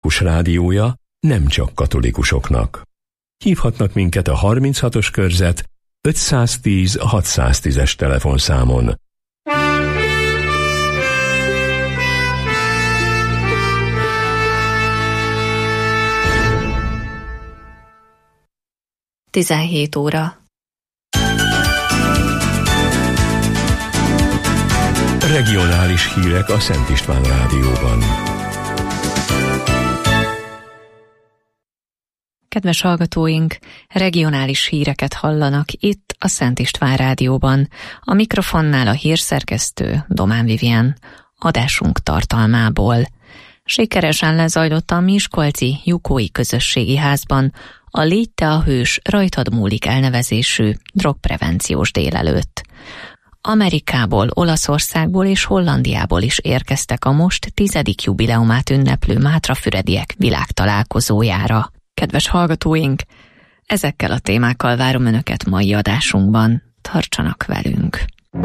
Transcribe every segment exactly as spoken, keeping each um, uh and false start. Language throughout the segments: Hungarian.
katolikus rádiója nem csak katolikusoknak. Hívhatnak minket a harminchatos körzet ötszáztíz hatszáztízes telefonszámon. tizenhét óra. Regionális hírek a Szent István Rádióban. Kedves hallgatóink, regionális híreket hallanak itt a Szent István Rádióban. A mikrofonnál a hírszerkesztő Domán Vivien. Adásunk tartalmából. Sikeresen lezajlott a miskolci Jukói Közösségi Házban a Légy te a hős, rajtad múlik elnevezésű drogprevenciós délelőtt. Amerikából, Olaszországból és Hollandiából is érkeztek a most tizedik jubileumát ünneplő mátrafürediek világtalálkozójára. Kedves hallgatóink, ezekkel a témákkal várom Önöket mai adásunkban. Tartsanak velünk!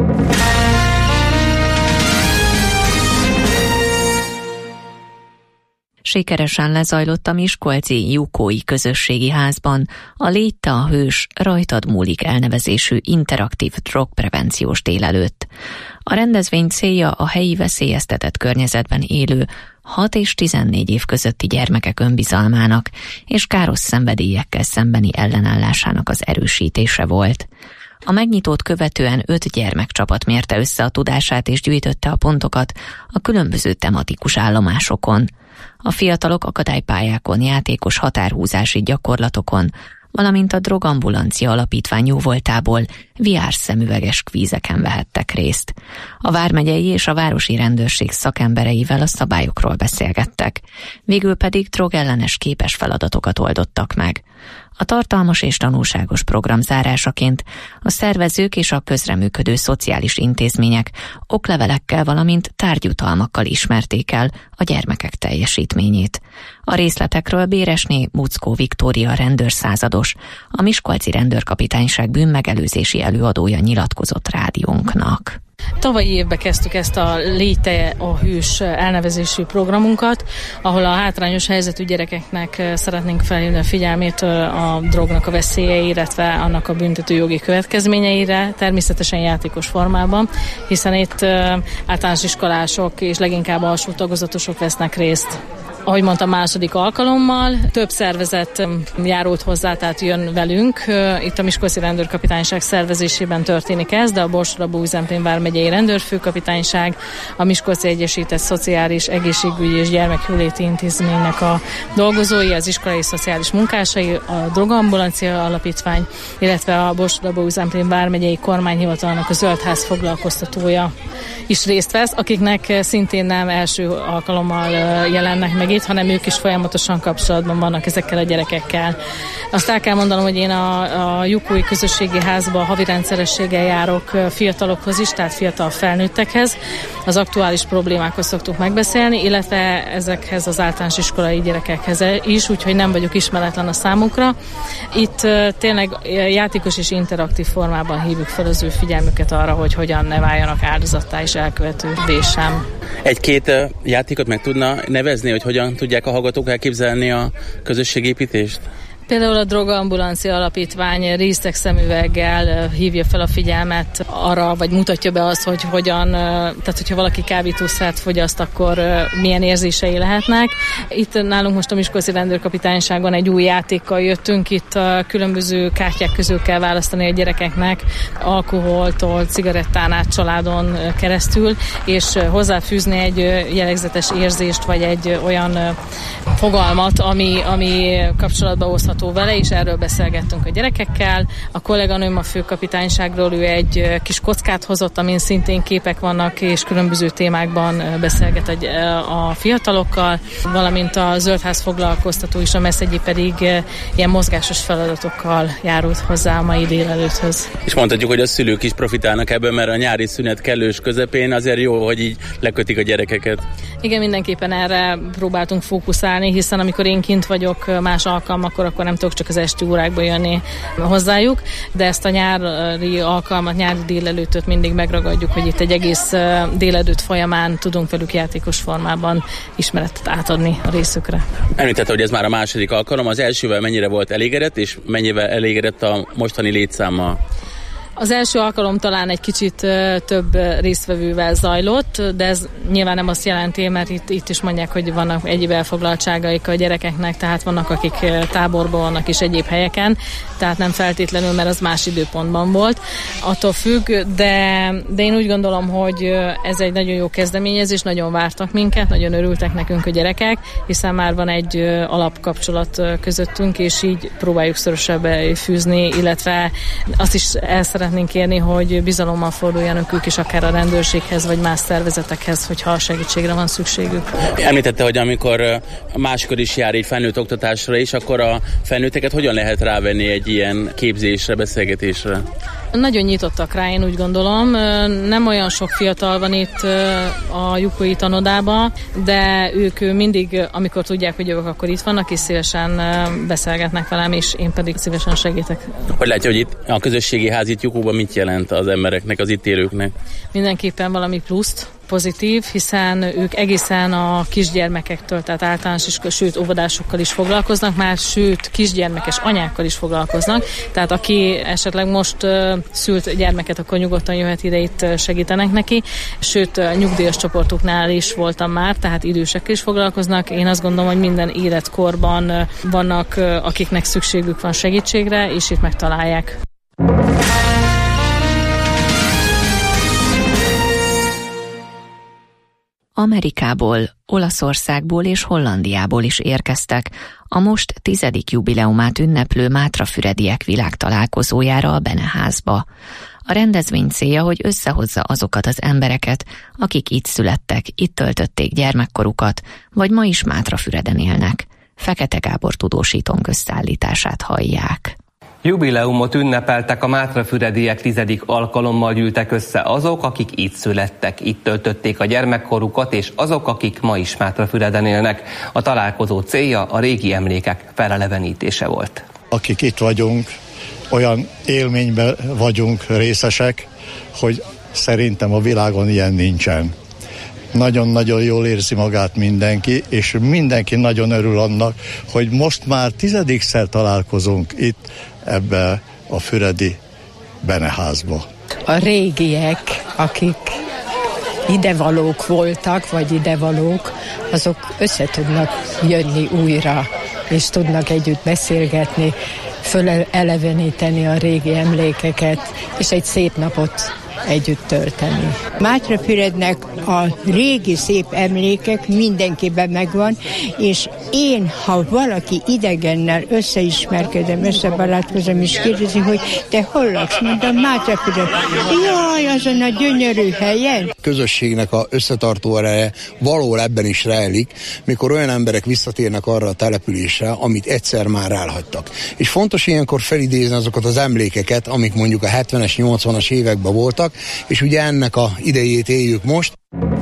Sikeresen lezajlott a miskolci Jukói Közösségi Házban a Légy te a hős, rajtad múlik elnevezésű interaktív drogprevenciós délelőtt. A rendezvény célja a helyi veszélyeztetett környezetben élő hat és tizennégy év közötti gyermekek önbizalmának és káros szenvedélyekkel szembeni ellenállásának az erősítése volt. A megnyitót követően öt gyermekcsapat mérte össze a tudását és gyűjtötte a pontokat a különböző tematikus állomásokon. A fiatalok akadálypályákon, játékos határhúzási gyakorlatokon, valamint a Drogambulancia Alapítvány jóvoltából vé er szemüveges kvízeken vehettek részt. A vármegyei és a városi rendőrség szakembereivel a szabályokról beszélgettek, végül pedig drogellenes képes feladatokat oldottak meg. A tartalmas és tanulságos program zárásaként a szervezők és a közreműködő szociális intézmények oklevelekkel, valamint tárgyutalmakkal ismerték el a gyermekek teljesítményét. A részletekről Béresné Muckó Viktória rendőrszázados, a Miskolci Rendőrkapitányság bűnmegelőzési előadója nyilatkozott rádiónknak. Tavalyi évben kezdtük ezt a Légy te a hős elnevezésű programunkat, ahol a hátrányos helyzetű gyerekeknek szeretnénk felhívni a figyelmét a drognak a veszélyeire, illetve annak a büntető jogi következményeire, természetesen játékos formában, hiszen itt általános iskolások és leginkább alsó tagozatosok vesznek részt. Ahogy mondtam, második alkalommal több szervezet járult hozzá, tehát jön velünk. Itt a Miskolci Rendőrkapitányság szervezésében történik ez, de a Borsod-Abaúj-Zemplén vármegyei rendőrfőkapitányság, a Miskolci Egyesített Szociális Egészségügyi és Gyermekjóléti Intézménynek a dolgozói, az iskolai szociális munkásai, a Drogambulancia Alapítvány, illetve a Borsod-Abaúj-Zemplén vármegyei kormányhivatalnak a Zöldház foglalkoztatója is részt vesz, akiknek szintén nem első alkalommal jelennek meg itt, hanem ők is folyamatosan kapcsolatban vannak ezekkel a gyerekekkel. Azt el kell mondanom, hogy én a, a Jukói Közösségi Házba havi rendszerességgel járok fiatalokhoz is, tehát fiatal felnőttekhez. Az aktuális problémákhoz szoktuk megbeszélni, illetve ezekhez az általános iskolai gyerekekhez is, úgyhogy nem vagyok ismeretlen a számukra. Itt tényleg játékos és interaktív formában hívjuk fel az ő figyelmüket arra, hogy hogyan ne váljanak áldozattá és elkövetővé sem. Egy-két játékot meg tudna nevezni, hogy hogyan tudják a hallgatók elképzelni a közösségépítést? Például a Drogambulancia Alapítvány résztek szemüveggel hívja fel a figyelmet arra, vagy mutatja be azt, hogy hogyan, tehát hogyha valaki kábítószert fogyaszt, akkor milyen érzései lehetnek. Itt nálunk most a Miskolci Rendőrkapitányságon egy új játékkal jöttünk, itt a különböző kártyák közül kell választani a gyerekeknek, alkoholtól, cigarettán át, családon keresztül, és hozzáfűzni egy jellegzetes érzést, vagy egy olyan fogalmat, ami, ami kapcsolatba hozható vele, és erről beszélgettünk a gyerekekkel. A kolléganőm a főkapitányságról, ő egy kis kockát hozott, amin szintén képek vannak, és különböző témákban beszélget a fiatalokkal, valamint a Zöldház foglalkoztató is, a Meszegyi pedig ilyen mozgásos feladatokkal járult hozzá a mai délelőtthöz. És mondhatjuk, hogy a szülők is profitálnak ebből, mert a nyári szünet kellős közepén azért jó, hogy így lekötik a gyerekeket. Igen, mindenképpen erre próbáltunk fókuszálni, hiszen amikor én kint vagyok más alkalmakkor, akkor nem tudok csak az esti órákba jönni hozzájuk, de ezt a nyári alkalmat, nyári délelőttöt mindig megragadjuk, hogy itt egy egész délelőtt folyamán tudunk velük játékos formában ismeretet átadni a részükre. Említette, hogy ez már a második alkalom, az elsővel mennyire volt elégedett, és mennyivel elégedett a mostani létszámmal? Az első alkalom talán egy kicsit több résztvevővel zajlott, de ez nyilván nem azt jelenti, mert itt, itt is mondják, hogy vannak egyéb elfoglaltságaik a gyerekeknek, tehát vannak, akik táborban vannak és egyéb helyeken, tehát nem feltétlenül, mert az más időpontban volt. Attól függ, de, de én úgy gondolom, hogy ez egy nagyon jó kezdeményezés, nagyon vártak minket, nagyon örültek nekünk a gyerekek, hiszen már van egy alapkapcsolat közöttünk, és így próbáljuk szorosabbá fűzni, illetve azt is el szeretnénk kérni, hogy bizalommal forduljanak ők is akár a rendőrséghez, vagy más szervezetekhez, hogyha segítségre van szükségük. Említette, hogy amikor máskor is jár egy felnőtt oktatásra is, akkor a felnőtteket hogyan lehet rávenni egy ilyen képzésre, beszélgetésre? Nagyon nyitottak rá, én úgy gondolom. Nem olyan sok fiatal van itt a Jukói tanodában, de ők mindig, amikor tudják, hogy jövök, akkor itt vannak, és szívesen beszélgetnek velem, és én pedig szívesen segítek. Hogy látja, hogy itt a közösségi ház itt Jukóban mit jelent az embereknek, az itt élőknek? Mindenképpen valami pluszt, pozitív, hiszen ők egészen a kisgyermekektől, tehát általános is, sőt óvodásokkal is foglalkoznak már, sőt kisgyermekes anyákkal is foglalkoznak, tehát aki esetleg most uh, szült gyermeket, akkor nyugodtan jöhet ide, itt segítenek neki, sőt uh, nyugdíjas csoportuknál is voltam már, tehát idősekkel is foglalkoznak. Én azt gondolom, hogy minden életkorban uh, vannak, uh, akiknek szükségük van segítségre, és itt megtalálják. Amerikából, Olaszországból és Hollandiából is érkeztek a most tizedik jubileumát ünneplő mátrafürediek világtalálkozójára a Beneházba. A rendezvény célja, hogy összehozza azokat az embereket, akik itt születtek, itt töltötték gyermekkorukat, vagy ma is Mátrafüreden élnek. Fekete Gábor tudósítón közszállítását hallják. Jubileumot ünnepeltek, a mátrafürediek tizedik alkalommal gyűltek össze azok, akik itt születtek, itt töltötték a gyermekkorukat, és azok, akik ma is Mátrafüreden élnek. A találkozó célja a régi emlékek felelevenítése volt. Akik itt vagyunk, olyan élményben vagyunk részesek, hogy szerintem a világon ilyen nincsen. Nagyon-nagyon jól érzi magát mindenki, és mindenki nagyon örül annak, hogy most már tizedikszer találkozunk itt ebbe a füredi Beneházba. A régiek, akik idevalók voltak, vagy idevalók, azok össze tudnak jönni újra, és tudnak együtt beszélgetni, föleleveníteni a régi emlékeket, és egy szép napot együtt tölteni. Mátrafürednek a régi szép emlékek mindenkiben megvan, és én, ha valaki idegennel összeismerkedem, összebarátkozom, és kérdezi, hogy te hol laksz? Mondom, Mátrafüred. Jaj, azon a gyönyörű helyen. A közösségnek a összetartó ereje valahol ebben is rejlik, mikor olyan emberek visszatérnek arra a településre, amit egyszer már elhagytak. És fontos ilyenkor felidézni azokat az emlékeket, amik mondjuk a hetvenes, nyolcvanas években voltak, és ugye ennek a idejét éljük most.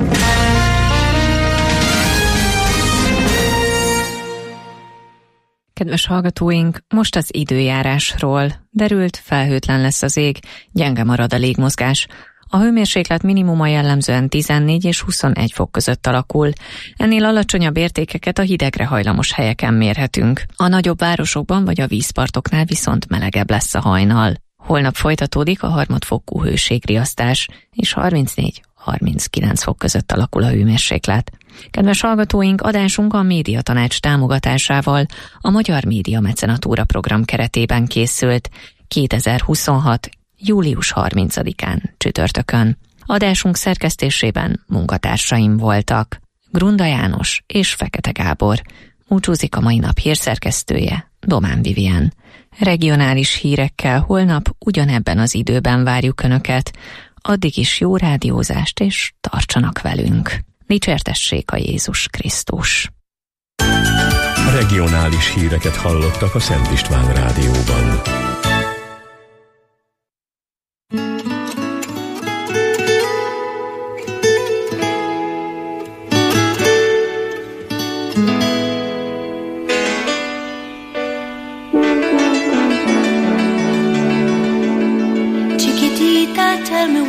Kedves hallgatóink, most az időjárásról. Derült, felhőtlen lesz az ég, gyenge marad a légmozgás. A hőmérséklet minimuma jellemzően tizennégy és huszonegy fok között alakul. Ennél alacsonyabb értékeket a hidegre hajlamos helyeken mérhetünk. A nagyobb városokban vagy a vízpartoknál viszont melegebb lesz a hajnal. Holnap folytatódik a harmadfokú hőségriasztás, és harmincnégy-harminckilenc fok között alakul a hőmérséklet. Kedves hallgatóink, adásunk a Médiatanács támogatásával a Magyar Média Mecenatúra program keretében készült kétezer-huszonhat. július harmincadikán csütörtökön. Adásunk szerkesztésében munkatársaim voltak Grunda János és Fekete Gábor. Búcsúzik a mai nap hírszerkesztője, Domán Vivien. Regionális hírekkel holnap ugyanebben az időben várjuk Önöket. Addig is jó rádiózást, és tartsanak velünk. Dicsértessék a Jézus Krisztus! Regionális híreket hallottak a Szent István Rádióban.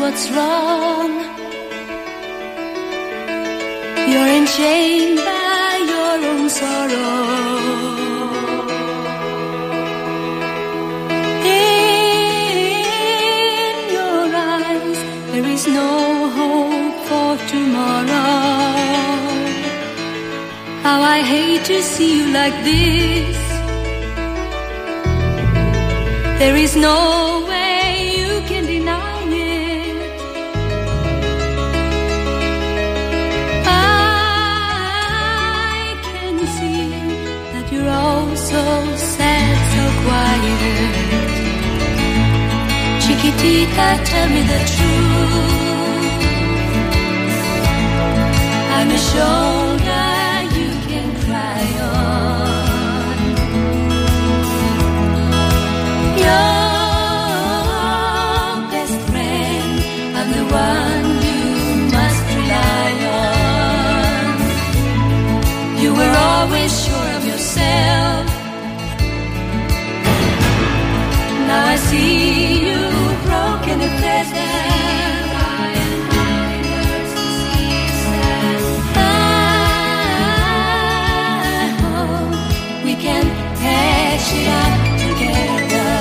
what's wrong. You're enchained by your own sorrow. In your eyes there is no hope for tomorrow. How I hate to see you like this. There is no way you can deny it. I can see that you're all so sad, so quiet. Chiquitita, tell me the truth. I'm a shoulder you can cry on. Your best friend, I'm the one you must rely on. You were always sure of yourself. Now I see you broken and pleasant. I hope we can patch it up together.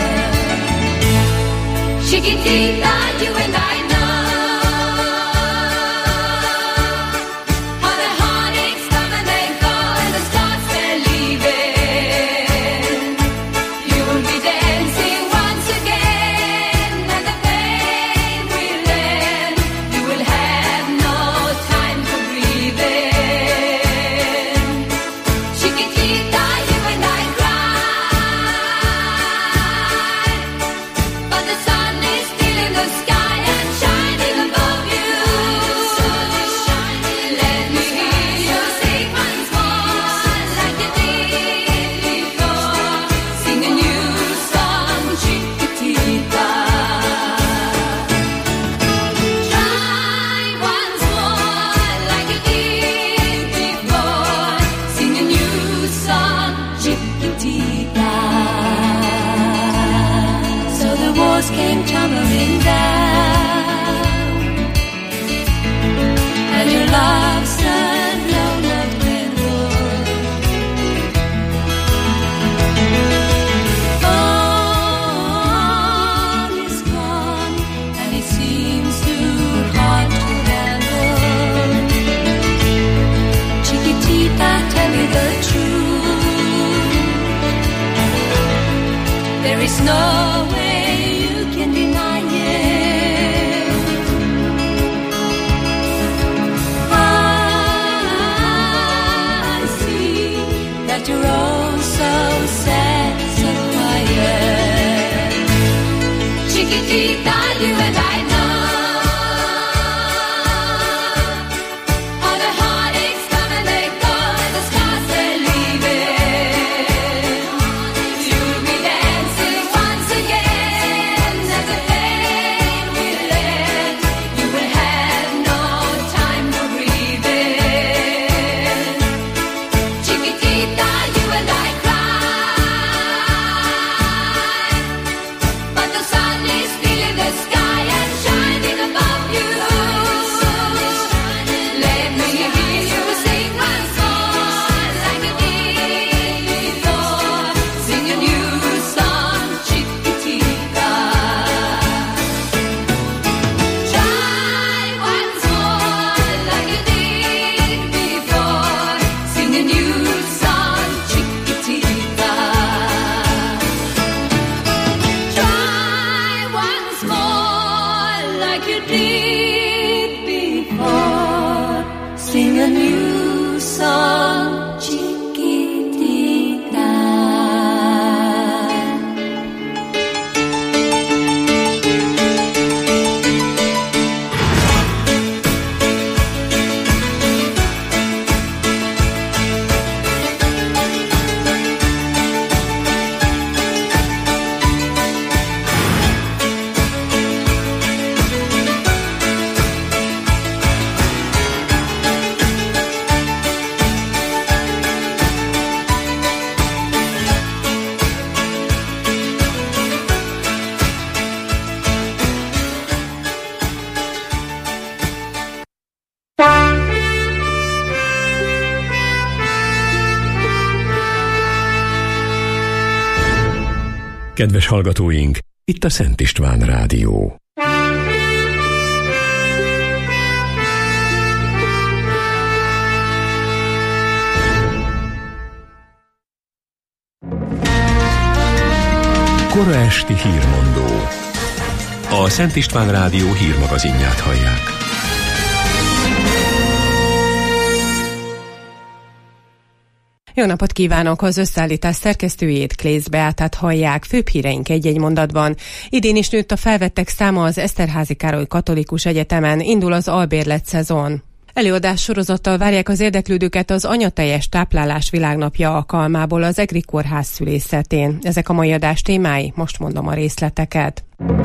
Chiquitita, you and I know how the heartaches come and they go and the stars they're leaving. You will be dancing once again and the pain will end. You will have no time for breathing. Chiquitita, you and I cry, but the sun is still in the sky and shining above you. Let me hear you sing once more like you did before. Sing a new song, Chiquitita. Try once more like you did before. Sing a new song, Chiquitita. So the walls came tumbling down, and your love turned blown up redwood. All is gone, and it seems too hard to handle. Chiquitita, tell me the truth. There is no way you can deny it. I see that you're all so sad, so quiet. Chiquitita, you and I know how the heartaches come and they go and the stars they're leaving. You'll be dancing once again as the pain will end. You will have no time for breathing. Chiquitita, you and I cry, but the sun is still in the sky and shining. Kedves hallgatóink, itt a Szent István Rádió. Kora esti hírmondó. A Szent István Rádió hírmagazinját hallják. Jó napot kívánok! Az összeállítás szerkesztőjét, Klész Beátát hallják. Főbb híreink egy-egy mondatban. Idén is nőtt a felvettek száma az Eszterházy Károly Katolikus Egyetemen. Indul az albérlet szezon. Előadás sorozattal várják az érdeklődőket az Anyateljes Táplálás Világnapja alkalmából az Egri Kórház szülészetén. Ezek a mai adás témái, most mondom a részleteket.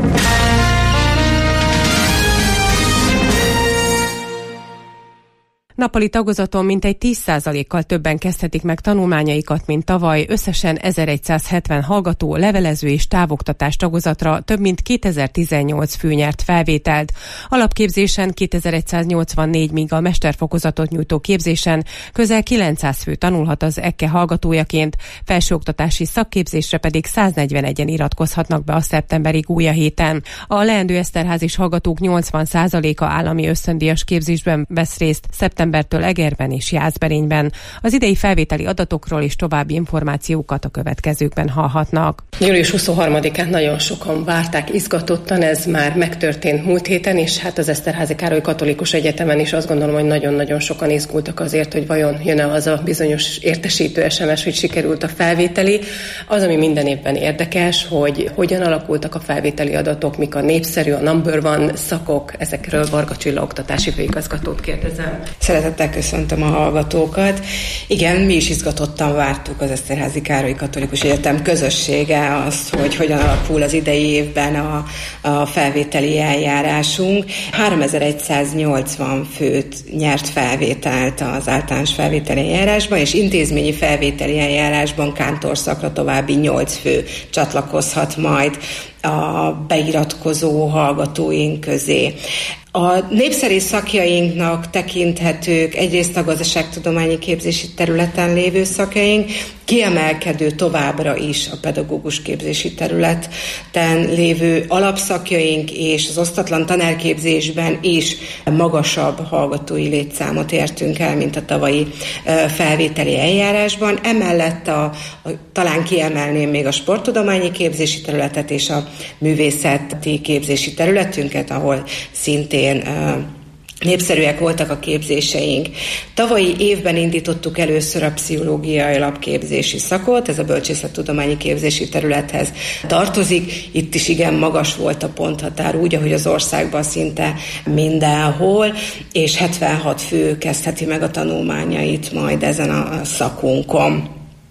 Nappali tagozaton mintegy tíz százalékkal többen kezdhetik meg tanulmányaikat, mint tavaly. Összesen ezeregyszázhetven hallgató, levelező és távoktatás tagozatra több mint kétezer-tizennyolc fő nyert felvételt. Alapképzésen kétezer-egyszáznyolcvannégy, míg a mesterfokozatot nyújtó képzésen közel kilencszáz fő tanulhat az e ká hallgatójaként, felsőoktatási szakképzésre pedig száznegyvenegyen iratkozhatnak be a szeptemberi gólya héten. A leendő eszterházis hallgatók nyolcvan százaléka állami ösztöndíjas képzésben vesz részt szeptembertől Egerben és Jászberényben. Az idei felvételi adatokról és további információkat a következőkben hallhatnak. július huszonharmadikán nagyon sokan várták izgatottan, ez már megtörtént múlt héten, és hát az Eszterházy Károly Katolikus Egyetemen is azt gondolom, hogy nagyon-nagyon sokan izgultak azért, hogy vajon jön-e az a bizonyos értesítő es em es, hogy sikerült a felvételi. Az, ami minden évben érdekes, hogy hogyan alakultak a felvételi adatok, mik a népszerű, a number one szakok, ezekről Varga Csilla oktatási főigazgatót kérdezem. Szeretettel köszöntöm a hallgatókat. Igen, mi is izgatottan vártuk, az Eszterházy Károly Katolikus Egyetem közössége azt, hogy hogyan alakul az idei évben a, a felvételi eljárásunk. háromezer-egyszáznyolcvan főt nyert felvételt az általános felvételi eljárásban, és intézményi felvételi eljárásban kántorszakra további nyolc fő csatlakozhat majd a beiratkozó hallgatóink közé. A népszerű szakjainknak tekinthetők egyrészt a gazdaságtudományi képzési területen lévő szakjaink, kiemelkedő továbbra is a pedagógus képzési területen lévő alapszakjaink, és az osztatlan tanárképzésben is magasabb hallgatói létszámot értünk el, mint a tavalyi felvételi eljárásban. Emellett a, a, talán kiemelném még a sporttudományi képzési területet és a művészeti képzési területünket, ahol szintén uh, népszerűek voltak a képzéseink. Tavalyi évben indítottuk először a pszichológiai alapképzési szakot, ez a bölcsészettudományi képzési területhez tartozik. Itt is igen magas volt a ponthatár, úgy, ahogy az országban szinte mindenhol, és hetvenhat fő kezdheti meg a tanulmányait majd ezen a szakunkon.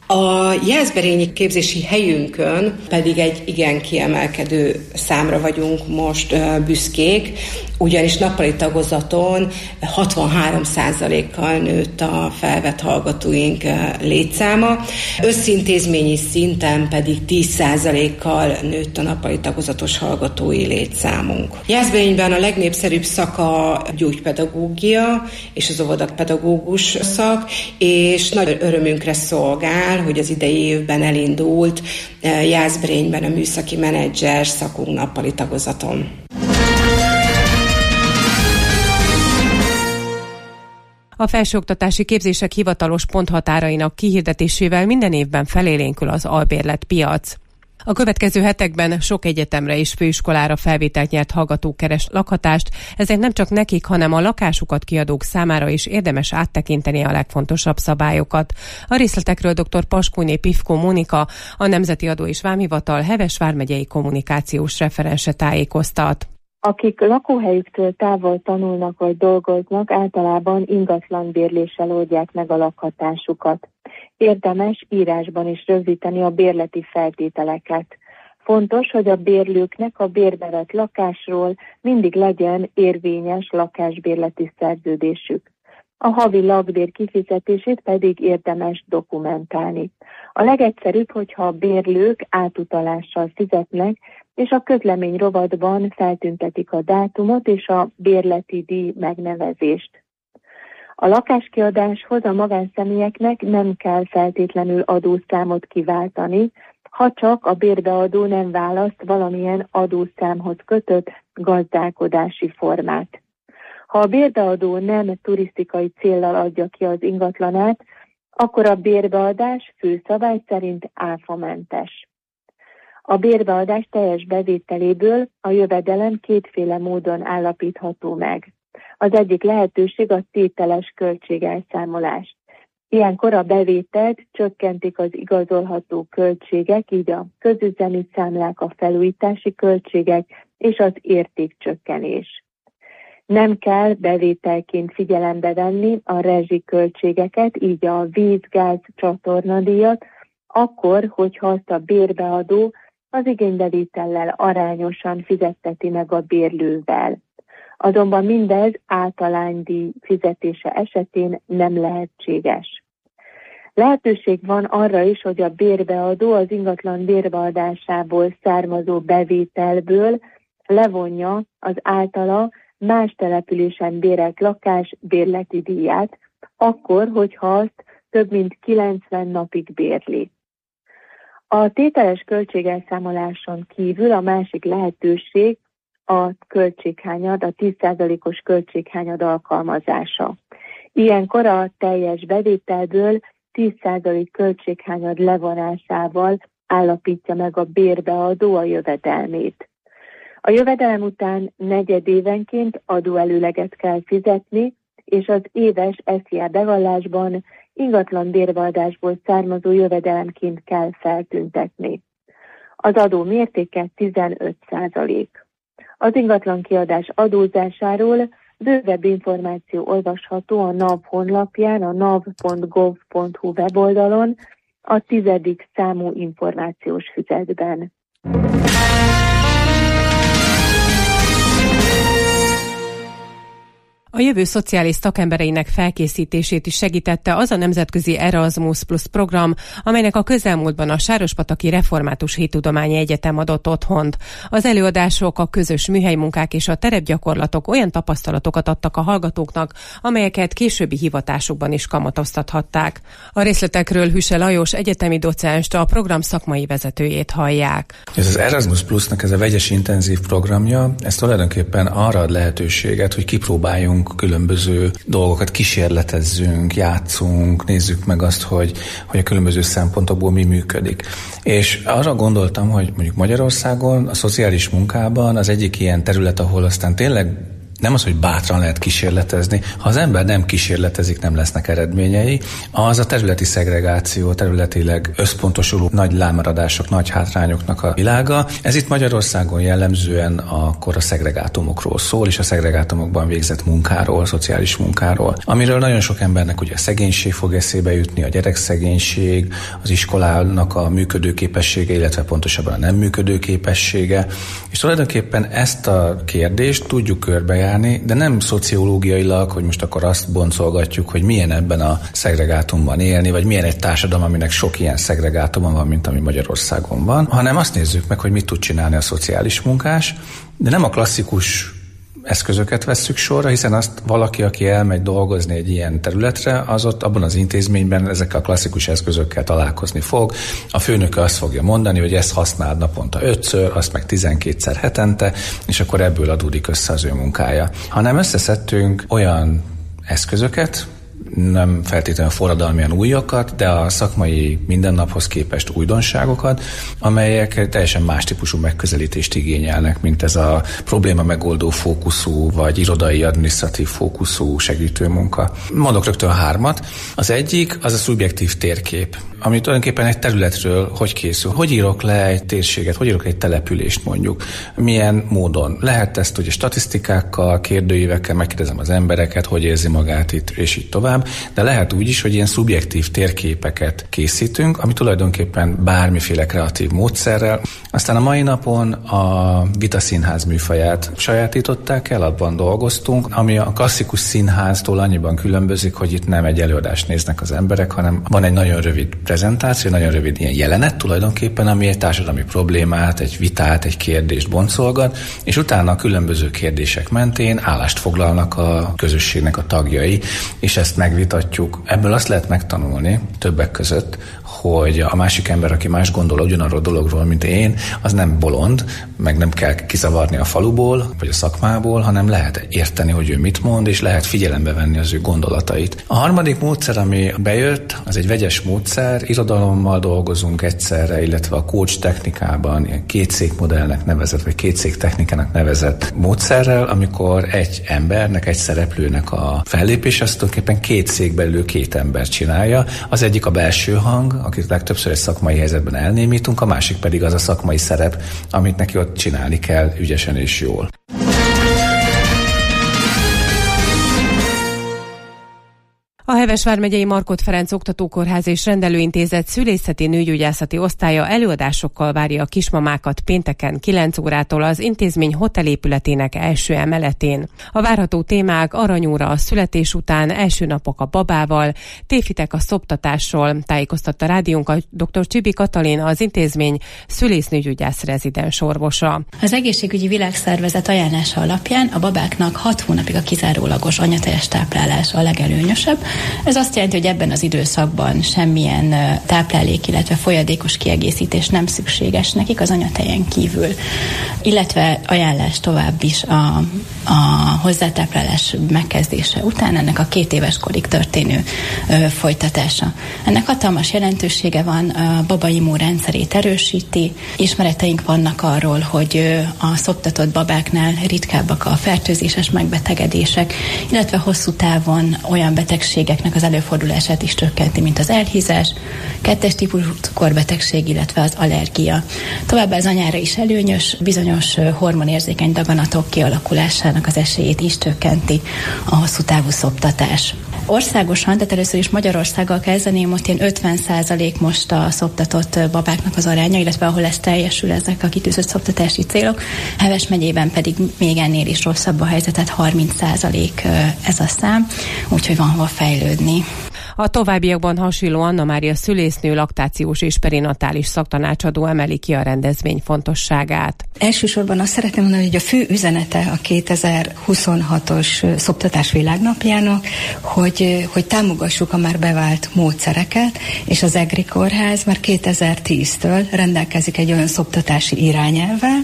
A jászberényi képzési helyünkön pedig egy igen kiemelkedő számra vagyunk most büszkék, ugyanis nappali tagozaton hatvanhárom százalékkal nőtt a felvett hallgatóink létszáma, összintézményi szinten pedig tíz százalékkal nőtt a nappali tagozatos hallgatói létszámunk. Jászberényben a legnépszerűbb szaka a gyógypedagógia és az óvodapedagógus szak, és nagy örömünkre szolgál, hogy az idei évben elindult Jászberényben a műszaki menedzser szakunk nappali tagozaton. A felsőoktatási képzések hivatalos ponthatárainak kihirdetésével minden évben felélénkül az albérletpiac. A következő hetekben sok egyetemre és főiskolára felvételt nyert hallgatók keres lakhatást, ezért nem csak nekik, hanem a lakásukat kiadók számára is érdemes áttekinteni a legfontosabb szabályokat. A részletekről dr. Paskúné Pifkó Mónika, a Nemzeti Adó és Vámhivatal Heves vármegyei kommunikációs referense tájékoztat. Akik lakóhelyüktől távol tanulnak vagy dolgoznak, általában ingatlanbérléssel oldják meg a lakhatásukat. Érdemes írásban is rögzíteni a bérleti feltételeket. Fontos, hogy a bérlőknek a bérbe vett lakásról mindig legyen érvényes lakásbérleti szerződésük. A havi lakbér kifizetését pedig érdemes dokumentálni. A legegyszerűbb, hogyha a bérlők átutalással fizetnek, és a közlemény rovatban feltüntetik a dátumot és a bérleti díj megnevezést. A lakáskiadáshoz a magánszemélyeknek nem kell feltétlenül adószámot kiváltani, ha csak a bérbeadó nem választ valamilyen adószámhoz kötött gazdálkodási formát. Ha a bérbeadó nem turisztikai céllal adja ki az ingatlanát, akkor a bérbeadás fő szabály szerint áfamentes. A bérbeadás teljes bevételéből a jövedelem kétféle módon állapítható meg. Az egyik lehetőség a tételes költségelszámolás. Ilyenkor a bevételt csökkentik az igazolható költségek, így a közüzemi számlák, a felújítási költségek és az értékcsökkenés. Nem kell bevételként figyelembe venni a rezsiköltségeket, így a víz, gáz, csatornadíjat, akkor, hogyha azt a bérbeadó az igénybevétellel arányosan fizetteti meg a bérlővel. Azonban mindez általánydíj fizetése esetén nem lehetséges. Lehetőség van arra is, hogy a bérbeadó az ingatlan bérbeadásából származó bevételből levonja az általa más településen bérelt lakás bérleti díját, akkor, hogyha azt több mint kilencven napig bérli. A tételes költségelszámoláson kívül a másik lehetőség a költséghányad, a tíz százalékos költséghányad alkalmazása. Ilyenkor a teljes bevételből tíz százalék költséghányad levonásával állapítja meg a bérbeadó a jövedelmét. A jövedelem után negyedévenként adóelőleget kell fizetni, és az éves es zé á bevallásban ingatlan bérbeadásból származó jövedelemként kell feltüntetni. Az adó mértéke tizenöt százalék. Az ingatlan kiadás adózásáról bővebb információ olvasható a NAV honlapján, a nav pont gov pont hu weboldalon, a tizedik számú információs füzetben. A jövő szociális szakembereinek felkészítését is segítette az a nemzetközi Erasmus Plus program, amelynek a közelmúltban a Sárospataki Református Hittudományi Egyetem adott otthont. Az előadások, a közös műhelymunkák és a terepgyakorlatok olyan tapasztalatokat adtak a hallgatóknak, amelyeket későbbi hivatásukban is kamatoztathatták. A részletekről Hüse Lajos egyetemi docenst, a program szakmai vezetőjét hallják. Ez az Erasmus Plusnak ez a vegyes intenzív programja, ez tulajdonképpen arra ad lehetőséget, hogy kipróbáljunk különböző dolgokat, kísérletezzünk, játszunk, nézzük meg azt, hogy, hogy a különböző szempontokból mi működik. És arra gondoltam, hogy mondjuk Magyarországon a szociális munkában az egyik ilyen terület, ahol aztán tényleg nem az, hogy bátran lehet kísérletezni. Ha az ember nem kísérletezik, nem lesznek eredményei. Az a területi szegregáció, területileg összpontosuló nagy lámaradások, nagy hátrányoknak a világa. Ez itt Magyarországon jellemzően akkor a szegregátumokról szól, és a szegregátumokban végzett munkáról, szociális munkáról. Amiről nagyon sok embernek ugye a szegénység fog eszébe jutni, a gyerekszegénység, az iskolának a működőképessége, illetve pontosabban a nem működőképessége. És tulajdonképpen ezt a kérdést tudjuk körbejárni, de nem szociológiailag, hogy most akkor azt boncolgatjuk, hogy milyen ebben a szegregátumban élni, vagy milyen egy társadalom, aminek sok ilyen szegregátuma van, mint ami Magyarországon van, hanem azt nézzük meg, hogy mit tud csinálni a szociális munkás, de nem a klasszikus eszközöket vesszük sorra, hiszen azt valaki, aki elmegy dolgozni egy ilyen területre, az ott abban az intézményben ezekkel a klasszikus eszközökkel találkozni fog. A főnöke azt fogja mondani, hogy ezt használd naponta ötször, azt meg tizenkétszer hetente, és akkor ebből adódik össze az ő munkája. Hanem összeszedtünk olyan eszközöket, nem feltétlenül forradalmian újakat, de a szakmai mindennaphoz képest újdonságokat, amelyek teljesen más típusú megközelítést igényelnek, mint ez a probléma megoldó fókuszú, vagy irodai adminisztratív fókuszú segítőmunka. Mondok rögtön hármat. Az egyik az a szubjektív térkép, ami tulajdonképpen egy területről hogy készül. Hogy írok le egy térséget, hogy írok egy települést mondjuk, milyen módon. Lehet ezt ugye statisztikákkal, kérdőívekkel, megkérdezem az embereket, hogy érzi magát itt, és így tovább, de lehet úgy is, hogy ilyen szubjektív térképeket készítünk, ami tulajdonképpen bármiféle kreatív módszerrel. Aztán a mai napon a Vita Színház műfaját sajátították el, abban dolgoztunk, ami a klasszikus színháztól annyiban különbözik, hogy itt nem egy előadást néznek az emberek, hanem van egy nagyon rövid prezentáció, nagyon rövid ilyen jelenet tulajdonképpen, ami egy társadalmi problémát, egy vitát, egy kérdést boncolgat, és utána a különböző kérdések mentén állást foglalnak a közösségnek a tagjai, és ezt megvitatjuk. Ebből azt lehet megtanulni többek között, hogy a másik ember, aki más gondol ugyanarról a dologról, mint én, az nem bolond, meg nem kell kizavarni a faluból, vagy a szakmából, hanem lehet érteni, hogy ő mit mond, és lehet figyelembe venni az ő gondolatait. A harmadik módszer, ami bejött, az egy vegyes módszer, irodalommal dolgozunk egyszerre, illetve a coach technikában, ilyen kétszékmodellnek nevezett, vagy kétszék technikának nevezett módszerrel, amikor egy embernek, egy szereplőnek a fellépés, azt tulajdonképpen két szék belül két ember csinálja. Az egyik a belső hang, akit legtöbbször egy szakmai helyzetben elnémítunk, a másik pedig az a szakmai szerep, amit neki ott csinálni kell ügyesen és jól. A Heves vármegyei Markhot Ferenc Oktatókórház és Rendelőintézet szülészeti nőgyógyászati osztálya előadásokkal várja a kismamákat pénteken kilenc órától az intézmény hotelépületének első emeletén. A várható témák aranyóra a születés után, első napok a babával, tévhitek a szoptatásról, tájékoztatta rádiónk dr. Csibi Katalin, az intézmény szülésznőgyógyász rezidens orvosa. Az Egészségügyi Világszervezet ajánlása alapján a babáknak hat hónapig a kizárólagos anyatejes táplálás a legelőnyösebb. Ez azt jelenti, hogy ebben az időszakban semmilyen táplálék, illetve folyadékos kiegészítés nem szükséges nekik az anyatejen kívül. Illetve ajánlás tovább is a, a hozzátáplálás megkezdése után ennek a két éves korig történő ö, folytatása. Ennek hatalmas jelentősége van, a baba immunrendszerét erősíti, ismereteink vannak arról, hogy ö, a szoptatott babáknál ritkábbak a fertőzéses megbetegedések, illetve hosszú távon olyan betegségeknek az előfordulását is csökkenti, mint az elhízás, kettes típusú cukorbetegség, illetve az allergia. Továbbá az anyára is előnyös, bizonyos hormonérzékeny daganatok kialakulásának az esélyét is csökkenti a hosszú távú szoptatás. Országosan, tehát először is Magyarországgal kezdeném, ott ilyen ötven százalék most a szoptatott babáknak az aránya, illetve ahol ez teljesül, ezek a kitűzött szoptatási célok. Heves megyében pedig még ennél is rosszabb a helyzet, tehát harminc százalék ez a szám, úgyhogy van hova fejlődni. A továbbiakban hasonló Anna Mária szülésznő, laktációs és perinatális szaktanácsadó emeli ki a rendezvény fontosságát. Elsősorban azt szeretném mondani, hogy a fő üzenete a kétezer-huszonhatos szoptatás világnapjának, hogy, hogy támogassuk a már bevált módszereket, és az EGRI Kórház már kétezer-tíztől rendelkezik egy olyan szoptatási irányelvvel,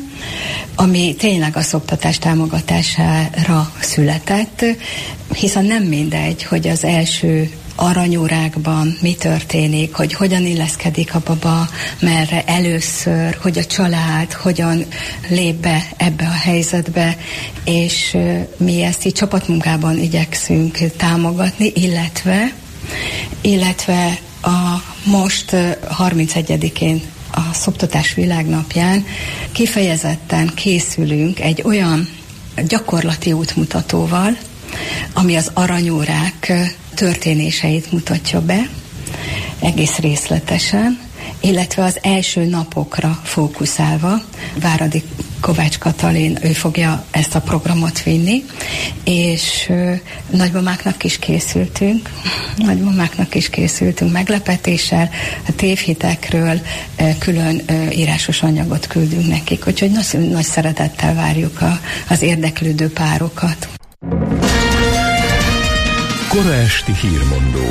ami tényleg a szoptatás támogatására született, hiszen nem mindegy, hogy az első aranyórákban mi történik, hogy hogyan illeszkedik a baba merre először, hogy a család hogyan lép be ebbe a helyzetbe, és mi ezt így csapatmunkában igyekszünk támogatni, illetve, illetve a most harmincegyedikén a szoptatás világnapján kifejezetten készülünk egy olyan gyakorlati útmutatóval, ami az aranyórák történéseit mutatja be, egész részletesen, illetve az első napokra fókuszálva. Váradi Kovács Katalin, ő fogja ezt a programot vinni, és ö, nagymamáknak is készültünk, nagymamáknak is készültünk meglepetéssel, a tévhitekről ö, külön ö, írásos anyagot küldünk nekik, úgyhogy nagy, nagy szeretettel várjuk a, az érdeklődő párokat. Kora esti hírmondó.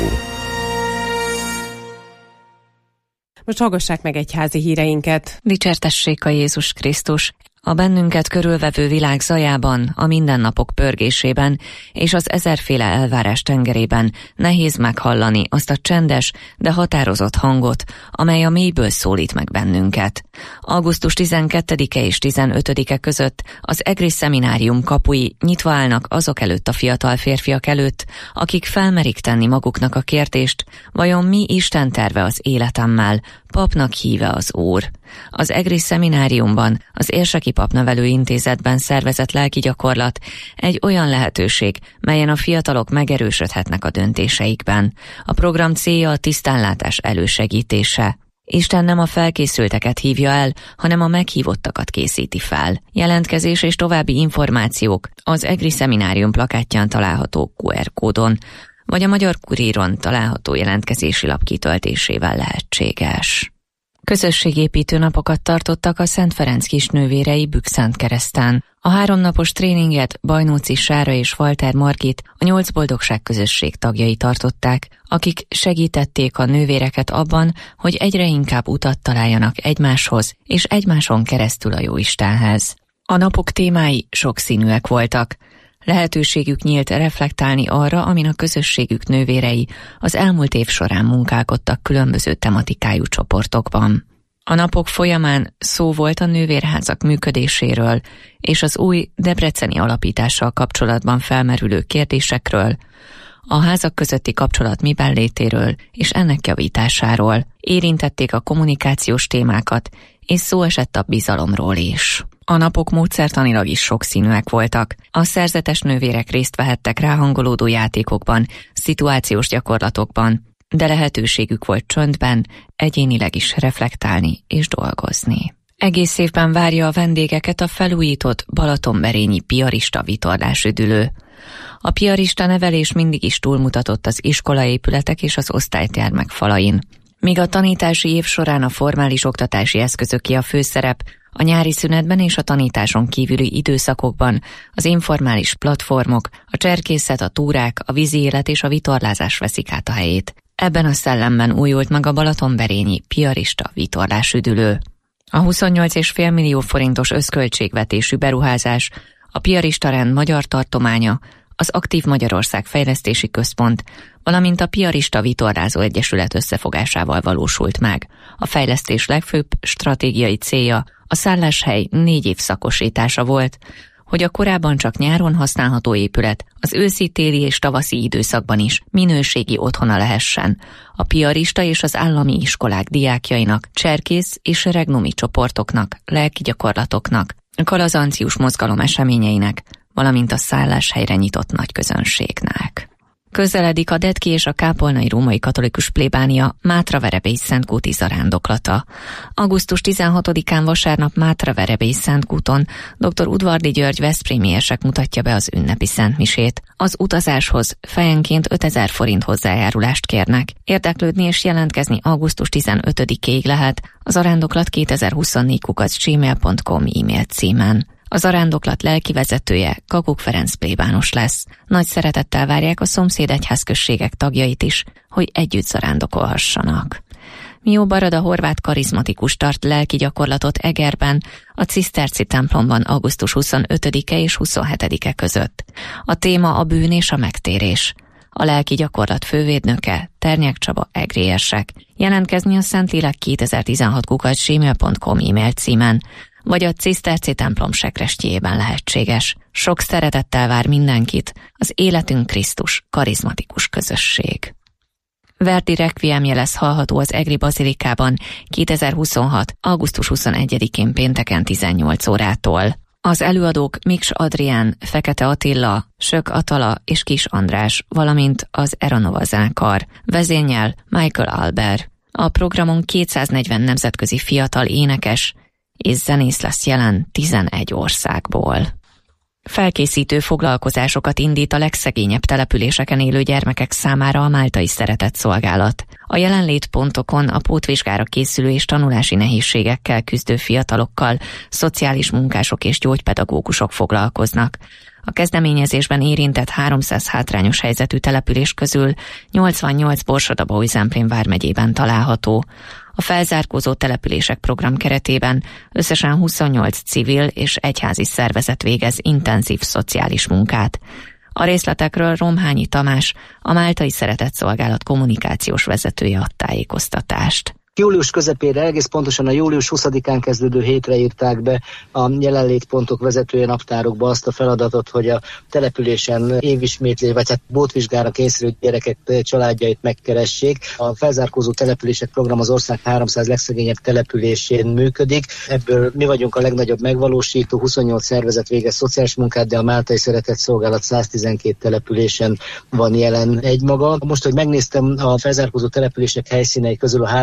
Most hallgassák meg egyházi híreinket. Dicsértessék a Jézus Krisztus! A bennünket körülvevő világ zajában, a mindennapok pörgésében és az ezerféle elvárás tengerében nehéz meghallani azt a csendes, de határozott hangot, amely a mélyből szólít meg bennünket. augusztus tizenkettedike és tizenötödike között az EGRI szeminárium kapui nyitva állnak azok előtt a fiatal férfiak előtt, akik felmerik tenni maguknak a kérdést, vajon mi Isten terve az életemmel, papnak híve az Úr. Az EGRI szemináriumban, az Érseki Papnevelő Intézetben szervezett lelki gyakorlat egy olyan lehetőség, melyen a fiatalok megerősödhetnek a döntéseikben. A program célja a tisztánlátás elősegítése. Isten nem a felkészülteket hívja el, hanem a meghívottakat készíti fel. Jelentkezés és további információk az EGRI szeminárium plakátján található kú er kódon, vagy a Magyar Kuríron található jelentkezési lap kitöltésével lehetséges. Közösségépítő napokat tartottak a Szent Ferenc kisnővérei Bükszentkereszten. A háromnapos tréninget Bajnóci Sára és Walter Margit, a Nyolc Boldogság közösség tagjai tartották, akik segítették a nővéreket abban, hogy egyre inkább utat találjanak egymáshoz és egymáson keresztül a Jóistenhez. A napok témái sokszínűek voltak. Lehetőségük nyílt reflektálni arra, amin a közösségük nővérei az elmúlt év során munkálkodtak különböző tematikájú csoportokban. A napok folyamán szó volt a nővérházak működéséről és az új debreceni alapítással kapcsolatban felmerülő kérdésekről, a házak közötti kapcsolat miben létéről és ennek javításáról. Érintették a kommunikációs témákat, és szó esett a bizalomról is. A napok módszertanilag is sokszínűek voltak. A szerzetes nővérek részt vehettek ráhangolódó játékokban, szituációs gyakorlatokban, de lehetőségük volt csöndben, egyénileg is reflektálni és dolgozni. Egész évben várja a vendégeket a felújított balatonberényi piarista vitorlásüdülő. A piarista nevelés mindig is túlmutatott az iskolaépületek és az osztálytermek falain. Míg a tanítási év során a formális oktatási eszközöké a főszerep, a nyári szünetben és a tanításon kívüli időszakokban az informális platformok, a cserkészet, a túrák, a vízi élet és a vitorlázás veszik át a helyét. Ebben a szellemben újult meg a balatonberényi piarista vitorlásüdülő. A huszonnyolc egész öt millió forintos összköltségvetésű beruházás, a piarista rend magyar tartománya, az Aktív Magyarország Fejlesztési Központ, valamint a Piarista Vitorlázó Egyesület összefogásával valósult meg. A fejlesztés legfőbb stratégiai célja a szálláshely négy év szakosítása volt, hogy a korábban csak nyáron használható épület az őszi, téli és tavaszi időszakban is minőségi otthona lehessen a piarista és az állami iskolák diákjainak, cserkész és regnumi csoportoknak, lelki gyakorlatoknak, kalazancius mozgalom eseményeinek, valamint a szálláshelyre nyitott nagyközönségnek. Közeledik a Detki és a Kápolnai Római Katolikus Plébánia Mátraverebély Szentkúti zarándoklata. augusztus tizenhatodikán vasárnap Mátraverebély Szentkúton dr. Udvardi György veszprémiesek mutatja be az ünnepi szentmisét. Az utazáshoz fejenként ötezer forint hozzájárulást kérnek. Érdeklődni és jelentkezni augusztus tizenötödikéig lehet a zarándoklat kétezer-huszonnégy kukac gmail pont com e-mail címen. A zarándoklat lelkivezetője Kakuk Ferenc plébános lesz. Nagy szeretettel várják a szomszéd egyházközségek tagjait is, hogy együtt zarándokolhassanak. Mió Barada horvát karizmatikus tart lelki gyakorlatot Egerben, a ciszterci templomban augusztus huszonötödike és huszonhetedike között. A téma a bűn és a megtérés. A lelki gyakorlat fővédnöke Ternyák Csaba egrérsek. Jelentkezni a Szentlélek kétezer-tizenhat kukac gmail pont com e-mail címen, vagy a ciszterci templom sekrestjében lehetséges. Sok szeretettel vár mindenkit az Életünk Krisztus karizmatikus közösség. Verdi requiemje lesz hallható az Egri Bazilikában kétezer-huszonhat. augusztus huszonegyedikén pénteken tizennyolc órától. Az előadók Miks Adrián, Fekete Attila, Sök Atala és Kis András, valamint az Eranova zenekar. Vezényel Michael Albert. A programon kétszáznegyven nemzetközi fiatal énekes és zenész lesz jelen tizenegy országból. Felkészítő foglalkozásokat indít a legszegényebb településeken élő gyermekek számára a Máltai Szeretett Szolgálat. A jelenlétpontokon a pótvizsgára készülő és tanulási nehézségekkel küzdő fiatalokkal szociális munkások és gyógypedagógusok foglalkoznak. A kezdeményezésben érintett háromszáz hátrányos helyzetű település közül nyolcvannyolc Borsod-Abaúj-Zemplén vármegyében található. A felzárkózó települések program keretében összesen huszonnyolc civil és egyházi szervezet végez intenzív szociális munkát. A részletekről Romhányi Tamás, a Máltai Szeretett Szolgálat kommunikációs vezetője ad tájékoztatást. Július közepére, egész pontosan a július huszadikán kezdődő hétre írták be a jelenlétpontok vezetője naptárokba azt a feladatot, hogy a településen évismétlé, vagy hát bótvizsgára kényszerült gyerekek családjait megkeressék. A felzárkózó települések program az ország háromszáz legszegényebb településén működik. Ebből mi vagyunk a legnagyobb megvalósító, huszonnyolc szervezet végez szociális munkát, de a Máltai Szeretett Szolgálat száztizenkét településen van jelen egymaga. Most, hogy megnéztem a felzárkózó települések helyszínei közül a háromszáz